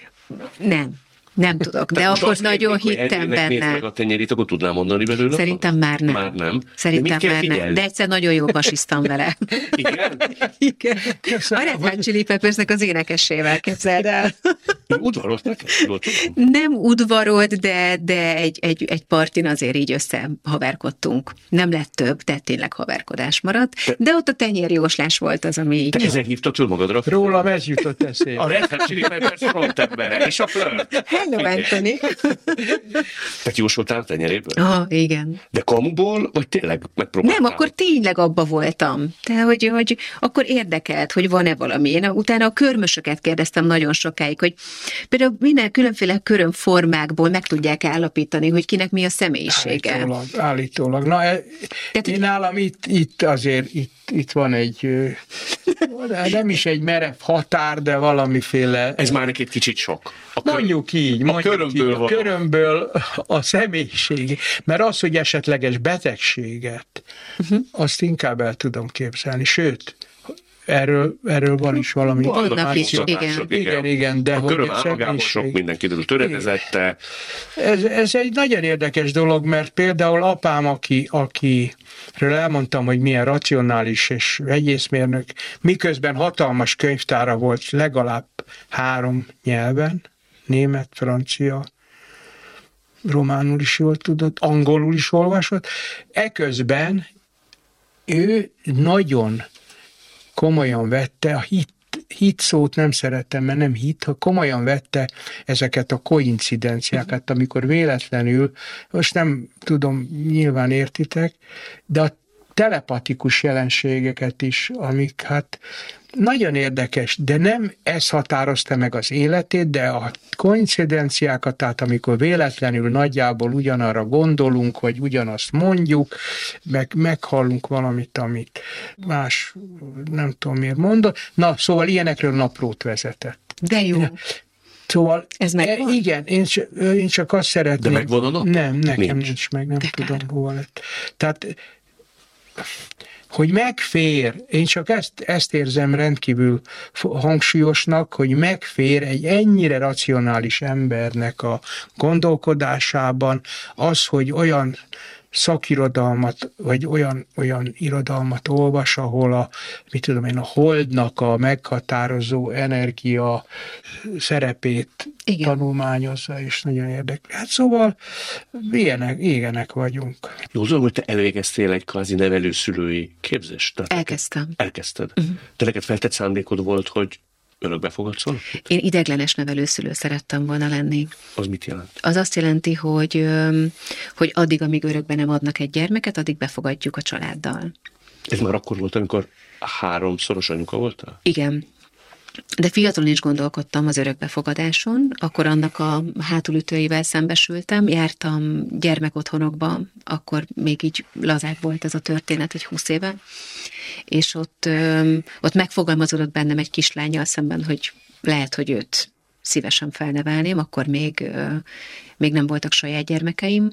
Nem tudok, de akkor nagyon hittem benne. Nézd meg a tenyerét, akkor tudnám mondani belőle? Szerintem már nem. Már nem. Szerintem már nem. De egyszer nagyon jól basiztam vele. Igen? Igen. A Red Hot Chili Peppersnek az énekessével, képzeld el. Udvarolt neked? Nem udvarolt, de egy partin azért így összehaverkodtunk. Nem lett több, de tényleg haverkodás maradt. De ott a tenyérjóslás volt az, ami... Te ezzel hívtad föl magadra? Rólam ez jutott eszébe. A Red Hot Chili Peppers frontembere és a flirt. Hello, Anthony! Te jósoltál tenyeréből? Igen. De kamuból, vagy tényleg megpróbáltál? Nem, akkor tényleg abba voltam. Tehát, hogy akkor érdekelt, hogy van-e valami. Én utána a körmösöket kérdeztem nagyon sokáig, hogy például minden különféle körömformákból meg tudják állapítani, hogy kinek mi a személyisége. Állítólag. Na, én nálam itt van egy, nem is egy merev határ, de valamiféle... Ez már egy kicsit sok. Mondjuk így. A körömből a személyiség. Mert az, hogy esetleges betegséget, azt inkább el tudom képzelni. Sőt, erről van is valami. Vannak is, igen. De a köröm állagában sok minden kiderül, töredezette. Ez egy nagyon érdekes dolog, mert például apám, akiről elmondtam, hogy milyen racionális és vegyészmérnök, miközben hatalmas könyvtára volt legalább 3 nyelven, német, francia, románul is jól tudott, angolul is olvasott. Eközben ő nagyon komolyan vette, a hit szót nem szeretem, mert nem hit, ha komolyan vette ezeket a koincidenciákat, amikor véletlenül, most nem tudom, nyilván értitek, de a telepatikus jelenségeket is, amik hát nagyon érdekes, de nem ez határozta meg az életét, de a koincidenciákat, tehát amikor véletlenül nagyjából ugyanarra gondolunk, vagy ugyanazt mondjuk, meghallunk valamit, amit más nem tudom miért mondott. Na, szóval ilyenekről naplót vezetett. De jó. Szóval, ez megvan? Igen, én csak azt szeretném. De megvan a nap? Nem, nekem nincs meg, nem tudom hova lett. Tehát hogy megfér, én csak ezt érzem rendkívül hangsúlyosnak, hogy megfér egy ennyire racionális embernek a gondolkodásában az, hogy olyan szakirodalmat, vagy olyan irodalmat olvas, ahol a holdnak a meghatározó energia szerepét tanulmányozza, és nagyon érdekli. Hát szóval ilyenek vagyunk. Józan, hogy te elvégeztél egy kvázi nevelőszülői képzést? Elkezdted. Te neked feltett szándékod volt, hogy örökbe fogadsz? Én ideiglenes nevelőszülő szerettem volna lenni. Az mit jelent? Az azt jelenti, hogy addig, amíg örökbe nem adnak egy gyermeket, addig befogadjuk a családdal. Ez már akkor volt, amikor 3-szoros anyuka voltál? Igen. De fiatalon is gondolkodtam az örökbefogadáson, akkor annak a hátulütőivel szembesültem, jártam gyermekotthonokba, akkor még így lazák volt ez a történet, egy 20 éve, és ott megfogalmazódott bennem egy kislánnyal szemben, hogy lehet, hogy őt szívesen felnevelném, akkor még nem voltak saját gyermekeim,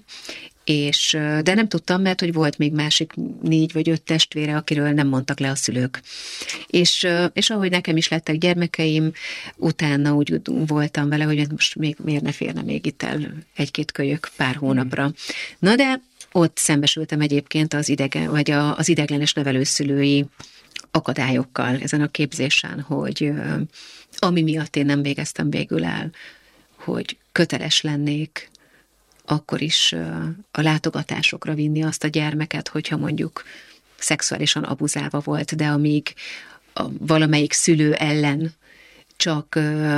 de nem tudtam, mert hogy volt még másik 4 vagy 5 testvére, akiről nem mondtak le a szülők. És ahogy nekem is lettek gyermekeim, utána úgy voltam vele, hogy most még miért ne férne még itt el 1-2 kölyök pár hónapra. Na de ott szembesültem egyébként az ideiglenes nevelőszülői akadályokkal ezen a képzésen, hogy ami miatt én nem végeztem végül el, hogy köteles lennék akkor is a látogatásokra vinni azt a gyermeket, hogyha mondjuk szexuálisan abuzálva volt, de amíg valamelyik szülő ellen csak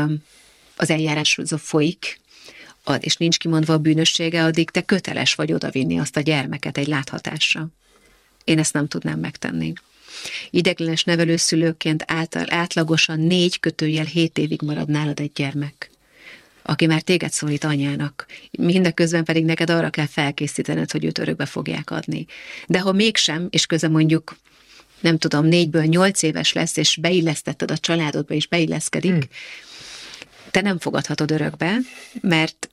az eljárás folyik, és nincs kimondva a bűnössége, addig te köteles vagy odavinni azt a gyermeket egy láthatásra. Én ezt nem tudnám megtenni. Ideiglenes nevelőszülőként átlagosan 4-7 évig marad nálad egy gyermek, aki már téged szólít anyának. Mindeközben pedig neked arra kell felkészítened, hogy őt örökbe fogják adni. De ha mégsem, és közben mondjuk, nem tudom, 4-ből 8 éves lesz, és beillesztetted a családodba, és beilleszkedik, te nem fogadhatod örökbe, mert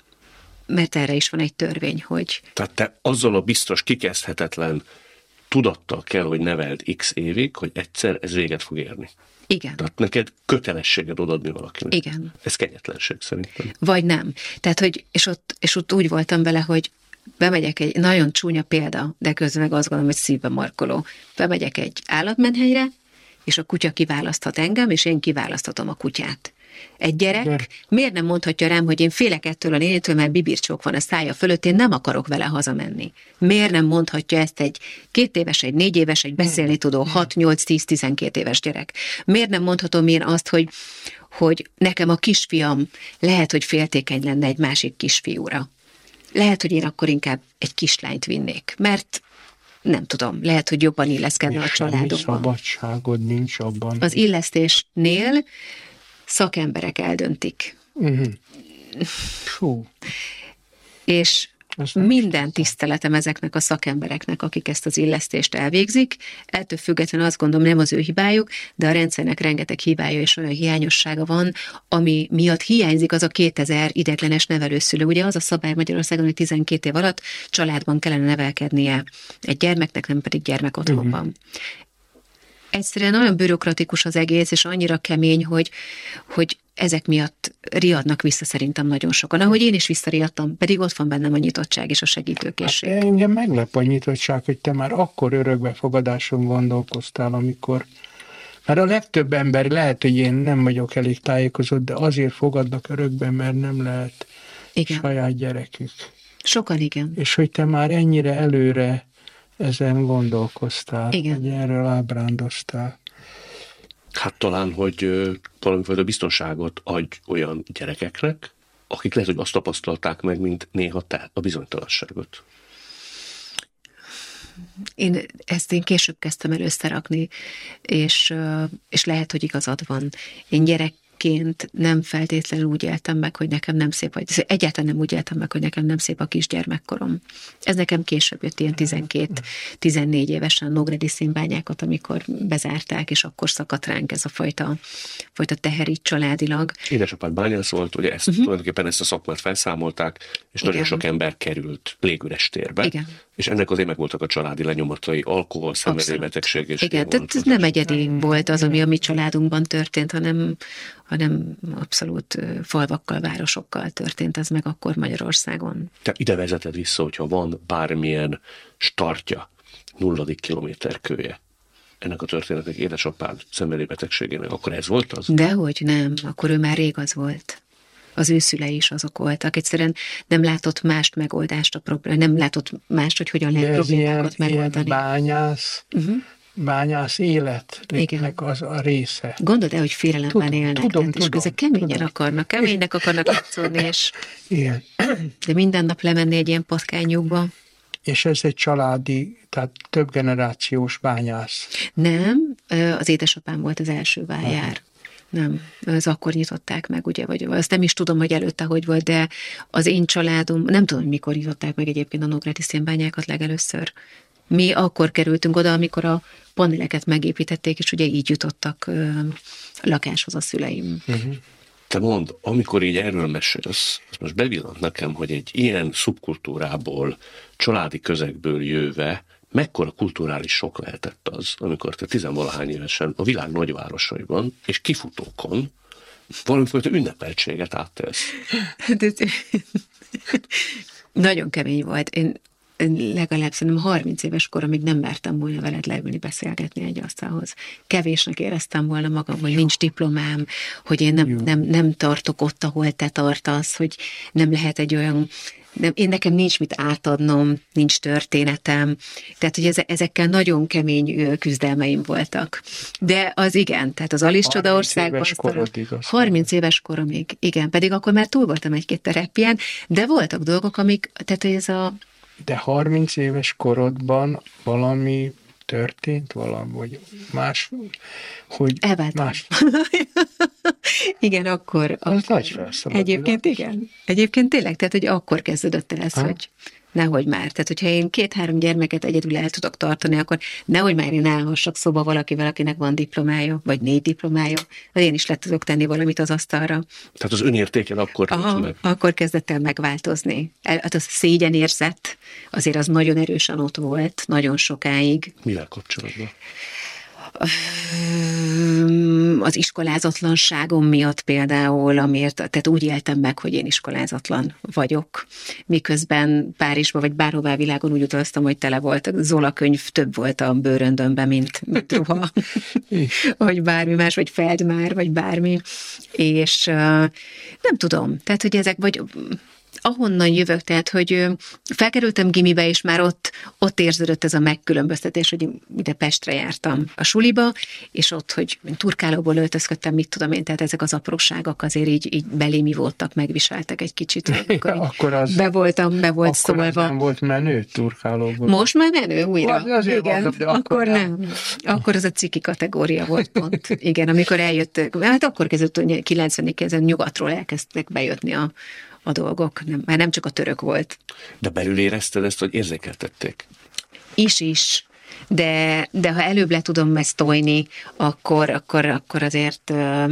erre is van egy törvény, hogy... Tehát te azzal a biztos kikezdhetetlen tudattal kell, hogy neveld x évig, hogy egyszer ez véget fog érni. Igen. Tehát neked kötelességed odaadni valakinek. Igen. Ez kegyetlenség szerintem. Vagy nem. Tehát, hogy, és ott úgy voltam vele, hogy bemegyek egy nagyon csúnya példa, de közben meg azt gondolom, hogy szívbe markoló. Bemegyek egy állatmenhelyre, és a kutya kiválaszthat engem, és én kiválaszthatom a kutyát. Egy gyerek miért nem mondhatja rám, hogy én félek ettől a nénétől, mert bibircsók van a szája fölött, én nem akarok vele hazamenni. Miért nem mondhatja ezt egy 2 éves, egy 4 éves, egy beszélni tudó 6, 8, 10, 12 éves gyerek? Miért nem mondhatom én azt, hogy nekem a kisfiam lehet, hogy féltékeny lenne egy másik kisfiúra? Lehet, hogy én akkor inkább egy kislányt vinnék, mert nem tudom, lehet, hogy jobban illeszkedne a családokban. Szabadságod nincs abban. Az illesztésnél szakemberek eldöntik. És minden tiszteletem ezeknek a szakembereknek, akik ezt az illesztést elvégzik. Ettől függetlenül azt gondolom, nem az ő hibájuk, de a rendszernek rengeteg hibája és olyan hiányossága van, ami miatt hiányzik az a 2000 ideiglenes nevelőszülő. Ugye az a szabály Magyarországon, hogy 12 év alatt családban kellene nevelkednie egy gyermeknek, nem pedig gyermekotthonban. Egyszerűen olyan bürokratikus az egész, és annyira kemény, hogy ezek miatt riadnak vissza szerintem nagyon sokan. Ahogy én is visszariadtam, pedig ott van bennem a nyitottság és a segítőkészség. Hát engem meglep a nyitottság, hogy te már akkor örökbefogadáson gondolkoztál, amikor... Mert a legtöbb ember, lehet, hogy én nem vagyok elég tájékozott, de azért fogadnak örökbe, mert nem lehet saját gyerekük. Sokan igen. És hogy te már ennyire előre ezen gondolkoztál, igen, hogy erről ábrándoztál. Hát talán, hogy valamifajta biztonságot adj olyan gyerekeknek, akik lehet, hogy azt tapasztalták meg, mint néha te, a bizonytalanságot. Ezt én később kezdtem el összerakni, és lehet, hogy igazad van. Én gyerekként nem feltétlenül úgy éltem meg, hogy nekem nem szép, vagy egyáltalán nem úgy éltem meg, hogy nekem nem szép a kisgyermekkorom. Ez nekem később jött ilyen 12-14 évesen Nógredi Színbányákat, amikor bezárták, és akkor szakadt ránk ez a fajta teher így családilag. Édesapád bányász volt, ugye tulajdonképpen ezt a szakmát felszámolták, és nagyon sok ember került légüres térbe. Igen. És ennek azért meg voltak a családi lenyomatai, alkohol, szenvedélybetegség. És igen, tehát nem egyedi volt az, ami a mi családunkban történt, hanem hanem abszolút falvakkal, városokkal történt ez meg akkor Magyarországon. Te ide vezeted vissza, hogyha van bármilyen startja, 0. kilométer kője ennek a történetnek, édesapád szenvedélybetegségének, akkor ez volt az? Dehogy nem, akkor ő már rég az volt. Az ő szülei is azok voltak. Egyszerűen nem látott mást megoldást a probléma, nem látott mást, hogy hogyan lehet problémákat megoldani. Bányász életnek az a része. Gondold el, hogy félelemben élnek, és ezek keménynek akarnak látszódni, és igen. De minden nap lemenni egy ilyen patkányukba. És ez egy családi, tehát több generációs bányász. Nem, az édesapám volt az első vájár. Nem, az akkor nyitották meg, ugye, vagy azt nem is tudom, hogy előtte hogy volt, de az én családom, nem tudom, mikor nyitották meg egyébként a nógrádi szénbányákat legelőször. Mi akkor kerültünk oda, amikor a paneleket megépítették, és ugye így jutottak lakáshoz a szüleim. Te mondd, amikor így erről mesélsz, az most bevillant nekem, hogy egy ilyen szubkultúrából, családi közegből jöve, mekkora kulturális sok lehetett az, amikor te 10-valahány évesen a világ nagyvárosaiban és kifutókon valamifajta ünnepeltséget átélsz. Nagyon kemény volt. Én legalább szerintem 30 éves koromig nem mertem volna veled leülni, beszélgetni egy asztalhoz. Kevésnek éreztem volna magam, hogy nincs diplomám, hogy én nem tartok ott, ahol te tartasz, hogy nem lehet egy olyan... nekem nincs mit átadnom, nincs történetem, tehát hogy ezekkel nagyon kemény küzdelmeim voltak. De az igen, tehát az Alice Csodaországban 30 éves koromig, igen, pedig akkor már túl voltam egy-két terápián, de voltak dolgok, amik, tehát hogy ez a... De 30 éves korodban valami történt, vagy más, hogy elváltam. Más... Igen, akkor az nagy felszabadulás. Egyébként igen. Egyébként tényleg, tehát hogy akkor kezdődött el ez, hogy nehogy már. Tehát, hogyha én 2-3 gyermeket egyedül el tudok tartani, akkor nehogy már én állhassak szóba valakivel, akinek van diplomája, vagy 4 diplomája, vagy én is le tudok tenni valamit az asztalra. Tehát az önértéken akkor meg. Akkor kezdett el megváltozni. Az a szégyenérzet, azért az nagyon erősen ott volt, nagyon sokáig. Mivel kapcsolatban? Az iskolázatlanságom miatt például, amiért, tehát úgy éltem meg, hogy én iskolázatlan vagyok, miközben Párizsba vagy bárhová világon úgy utaztam, hogy tele volt, Zola könyv több volt a bőröndömben, mint ruha, vagy bármi más, vagy Feldmár, vagy bármi, és nem tudom, tehát, hogy ezek, vagy ahonnan jövök, tehát, hogy felkerültem gimibe, és már ott érződött ez a megkülönböztetés, hogy ide Pestre jártam a suliba, és ott, hogy turkálóból öltözködtem, mit tudom én, tehát ezek az apróságok azért így belém voltak, megviseltek egy kicsit. Akkor az, be volt szólva. Akkor nem volt menő turkálóból? Most már menő újra. Igen, mondom, de akkor nem. Akkor az a ciki kategória volt pont. Igen, amikor eljöttek, hát akkor kezdett, 90-ig kezdett nyugatról elkezdtek bejönni a dolgok, már nem csak a török volt. De belül érezted ezt, hogy érzékeltették? Is. De ha előbb le tudom ezt tojni, akkor azért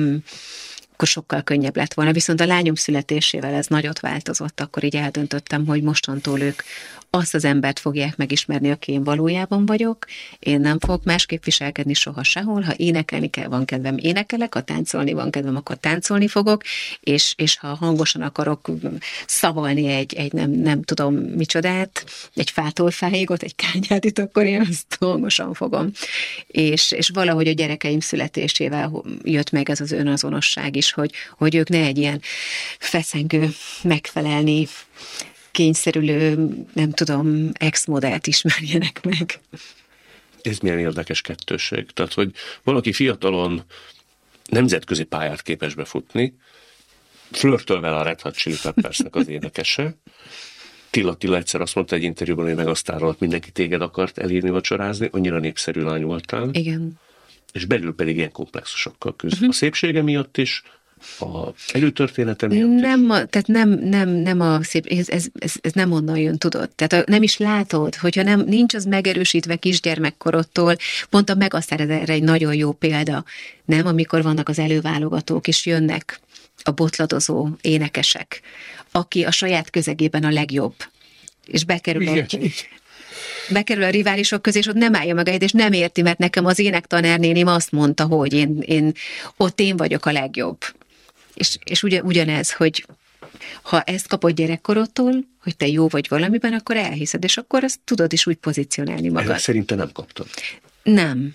akkor sokkal könnyebb lett volna. Viszont a lányom születésével ez nagyot változott, akkor így eldöntöttem, hogy mostantól ők azt az embert fogják megismerni, aki én valójában vagyok. Én nem fogok másképp viselkedni soha sehol. Ha énekelni kell, van kedvem, énekelek, ha táncolni van kedvem, akkor táncolni fogok, és ha hangosan akarok szavalni egy nem tudom micsodát, egy fától fáigot, egy kányádit, akkor én azt hangosan fogom. És valahogy a gyerekeim születésével jött meg ez az önazonosság is, hogy ők ne egy ilyen feszengő, megfelelni kényszerülő, nem tudom, ex-modellt ismerjenek meg. Ez milyen érdekes kettősség. Tehát, hogy valaki fiatalon nemzetközi pályát képes befutni, flörtöl vele a Red Hot Chili Peppersnek az énekese. Attila egyszer azt mondta egy interjúban, hogy meg azt tárolt, mindenki téged akart elírni, vacsorázni, annyira népszerű lány voltál. Igen. És belül pedig ilyen komplexusokkal küzd. A szépsége miatt is, a előtörténete miatt tehát nem a szép, ez nem onnan jön, tudod. Tehát nem is látod, hogyha nincs az megerősítve kisgyermekkorodtól, pont a Megasztár erre egy nagyon jó példa, nem, amikor vannak az előválogatók, és jönnek a botladozó énekesek, aki a saját közegében a legjobb, és bekerül a riválisok közé, és ott nem állja meg a helyet, és nem érti, mert nekem az énektanárnéném azt mondta, hogy én vagyok a legjobb. És ugyanez, hogy ha ezt kapod gyerekkorodtól, hogy te jó vagy valamiben, akkor elhiszed, és akkor azt tudod is úgy pozícionálni magad. Ezek szerint te nem kaptad? Nem.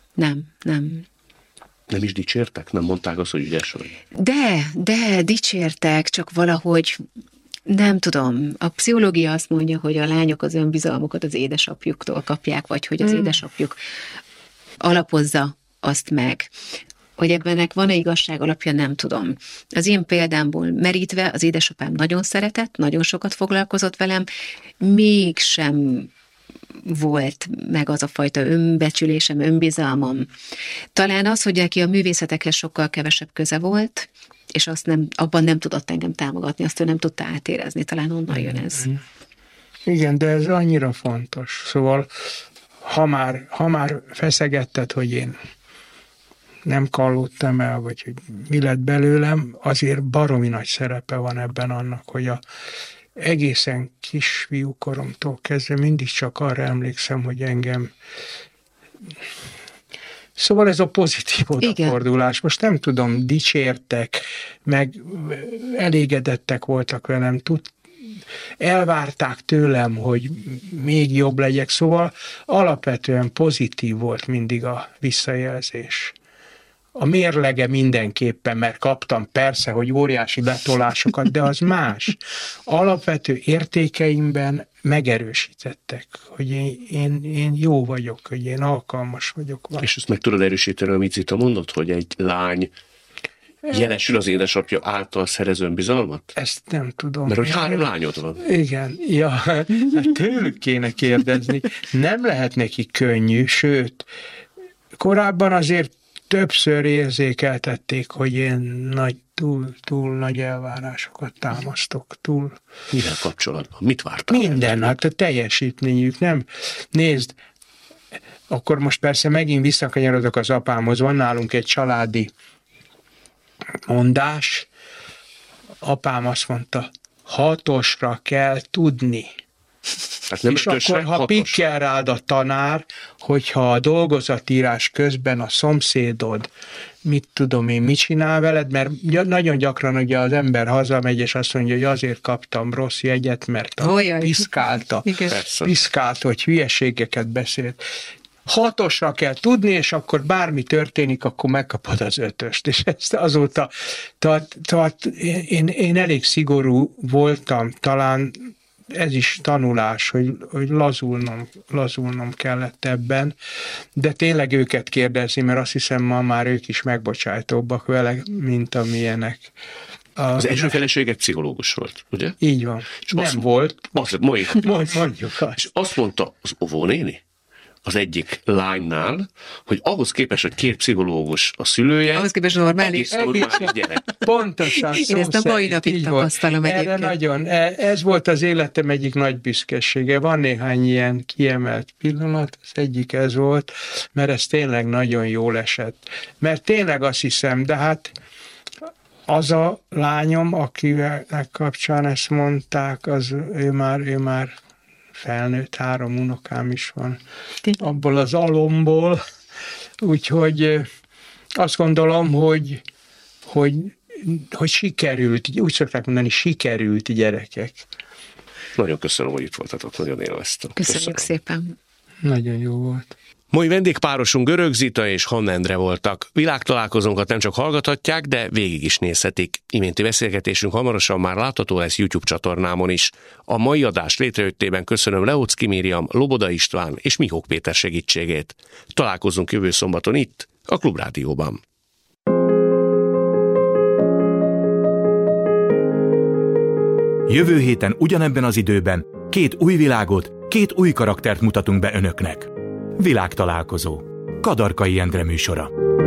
Nem is dicsértek? Nem mondták azt, hogy ügyes vagy? De dicsértek, csak valahogy nem tudom. A pszichológia azt mondja, hogy a lányok az önbizalmukat az édesapjuktól kapják, vagy hogy az édesapjuk alapozza azt meg. Hogy ebbenek van-e igazság alapja, nem tudom. Az én példámból merítve az édesapám nagyon szeretett, nagyon sokat foglalkozott velem, mégsem volt meg az a fajta önbecsülésem, önbizalmam. Talán az, hogy neki a művészetekhez sokkal kevesebb köze volt, és abban nem tudott engem támogatni, azt ő nem tudta átérezni, talán onnan jön ez. Igen, de ez annyira fontos. Szóval, ha már feszegetted, hogy én nem kallódtam el, vagy hogy mi lett belőlem, azért baromi nagy szerepe van ebben annak, hogy egészen kisfiúkoromtól kezdve mindig csak arra emlékszem, hogy engem... Szóval ez a pozitív odafordulás. Most nem tudom, dicsértek, meg elégedettek voltak velem, elvárták tőlem, hogy még jobb legyek, szóval alapvetően pozitív volt mindig a visszajelzés. A mérlege mindenképpen, mert kaptam persze, hogy óriási betolásokat, de az más. Alapvető értékeimben megerősítettek, hogy én jó vagyok, hogy én alkalmas vagyok. És ezt meg tudod erősíteni, amit Zita mondott, hogy egy lány jelesül az édesapja által szerez önbizalmat? Ezt nem tudom. Mert hogy 3 lányod van. Igen, hát tőlük kéne kérdezni. Nem lehet neki könnyű, sőt, korábban azért többször érzékeltették, hogy én túl nagy elvárásokat támasztok, Mivel kapcsolatban? Mit vártál? Minden, hát a teljesítményük, nem? Nézd, akkor most persze megint visszakanyarodok az apámhoz, van nálunk egy családi mondás, apám azt mondta, 6-osra kell tudni. Hát nem és akkor, ha pikkel rád a tanár, hogyha a dolgozatírás közben a szomszédod, mit tudom én, mit csinál veled, mert nagyon gyakran ugye az ember hazamegy, és azt mondja, hogy azért kaptam rossz jegyet, mert piszkálta, hogy hülyeségeket beszélt. 6-osra kell tudni, és akkor bármi történik, akkor megkapod az 5-öst. És ezt azóta, tehát én elég szigorú voltam, talán ez is tanulás, hogy lazulnom kellett ebben, de tényleg őket kérdezni, mert azt hiszem, ma már ők is megbocsájtóbbak vele, mint amilyenek. Az első felesége pszichológus volt, ugye? Így van. És nem volt. Mondjuk azt. És azt mondta az óvónéni az egyik lánynál, hogy ahhoz képest, hogy 2 pszichológus a szülője, ahhoz képest normális gyerek. Pontosan. Én ezt a mai napig tapasztalom egyébként. Erre nagyon. Ez volt az életem egyik nagy büszkesége. Van néhány ilyen kiemelt pillanat, az egyik ez volt, mert ez tényleg nagyon jól esett. Mert tényleg azt hiszem, de hát az a lányom, akinek kapcsán ezt mondták, ő már felnőtt, 3 unokám is van abból az alomból, úgyhogy azt gondolom, hogy sikerült, úgy szokták mondani, sikerült gyerekek. Nagyon köszönöm, hogy itt voltatok, nagyon élveztem. Köszönjük szépen. Nagyon jó volt. Mai vendégpárosunk Görög Zita és Hann Endre voltak. Világtalálkozónkat nem csak hallgathatják, de végig is nézhetik. Iménti beszélgetésünk hamarosan már látható lesz YouTube csatornámon is. A mai adás létrejöttében köszönöm Leocki Miriam, Loboda István és Mihók Péter segítségét. Találkozunk jövő szombaton itt, a Klubrádióban. Jövő héten ugyanebben az időben 2 új világot, 2 új karaktert mutatunk be önöknek. Világtalálkozó. Kadarkai Endre műsora.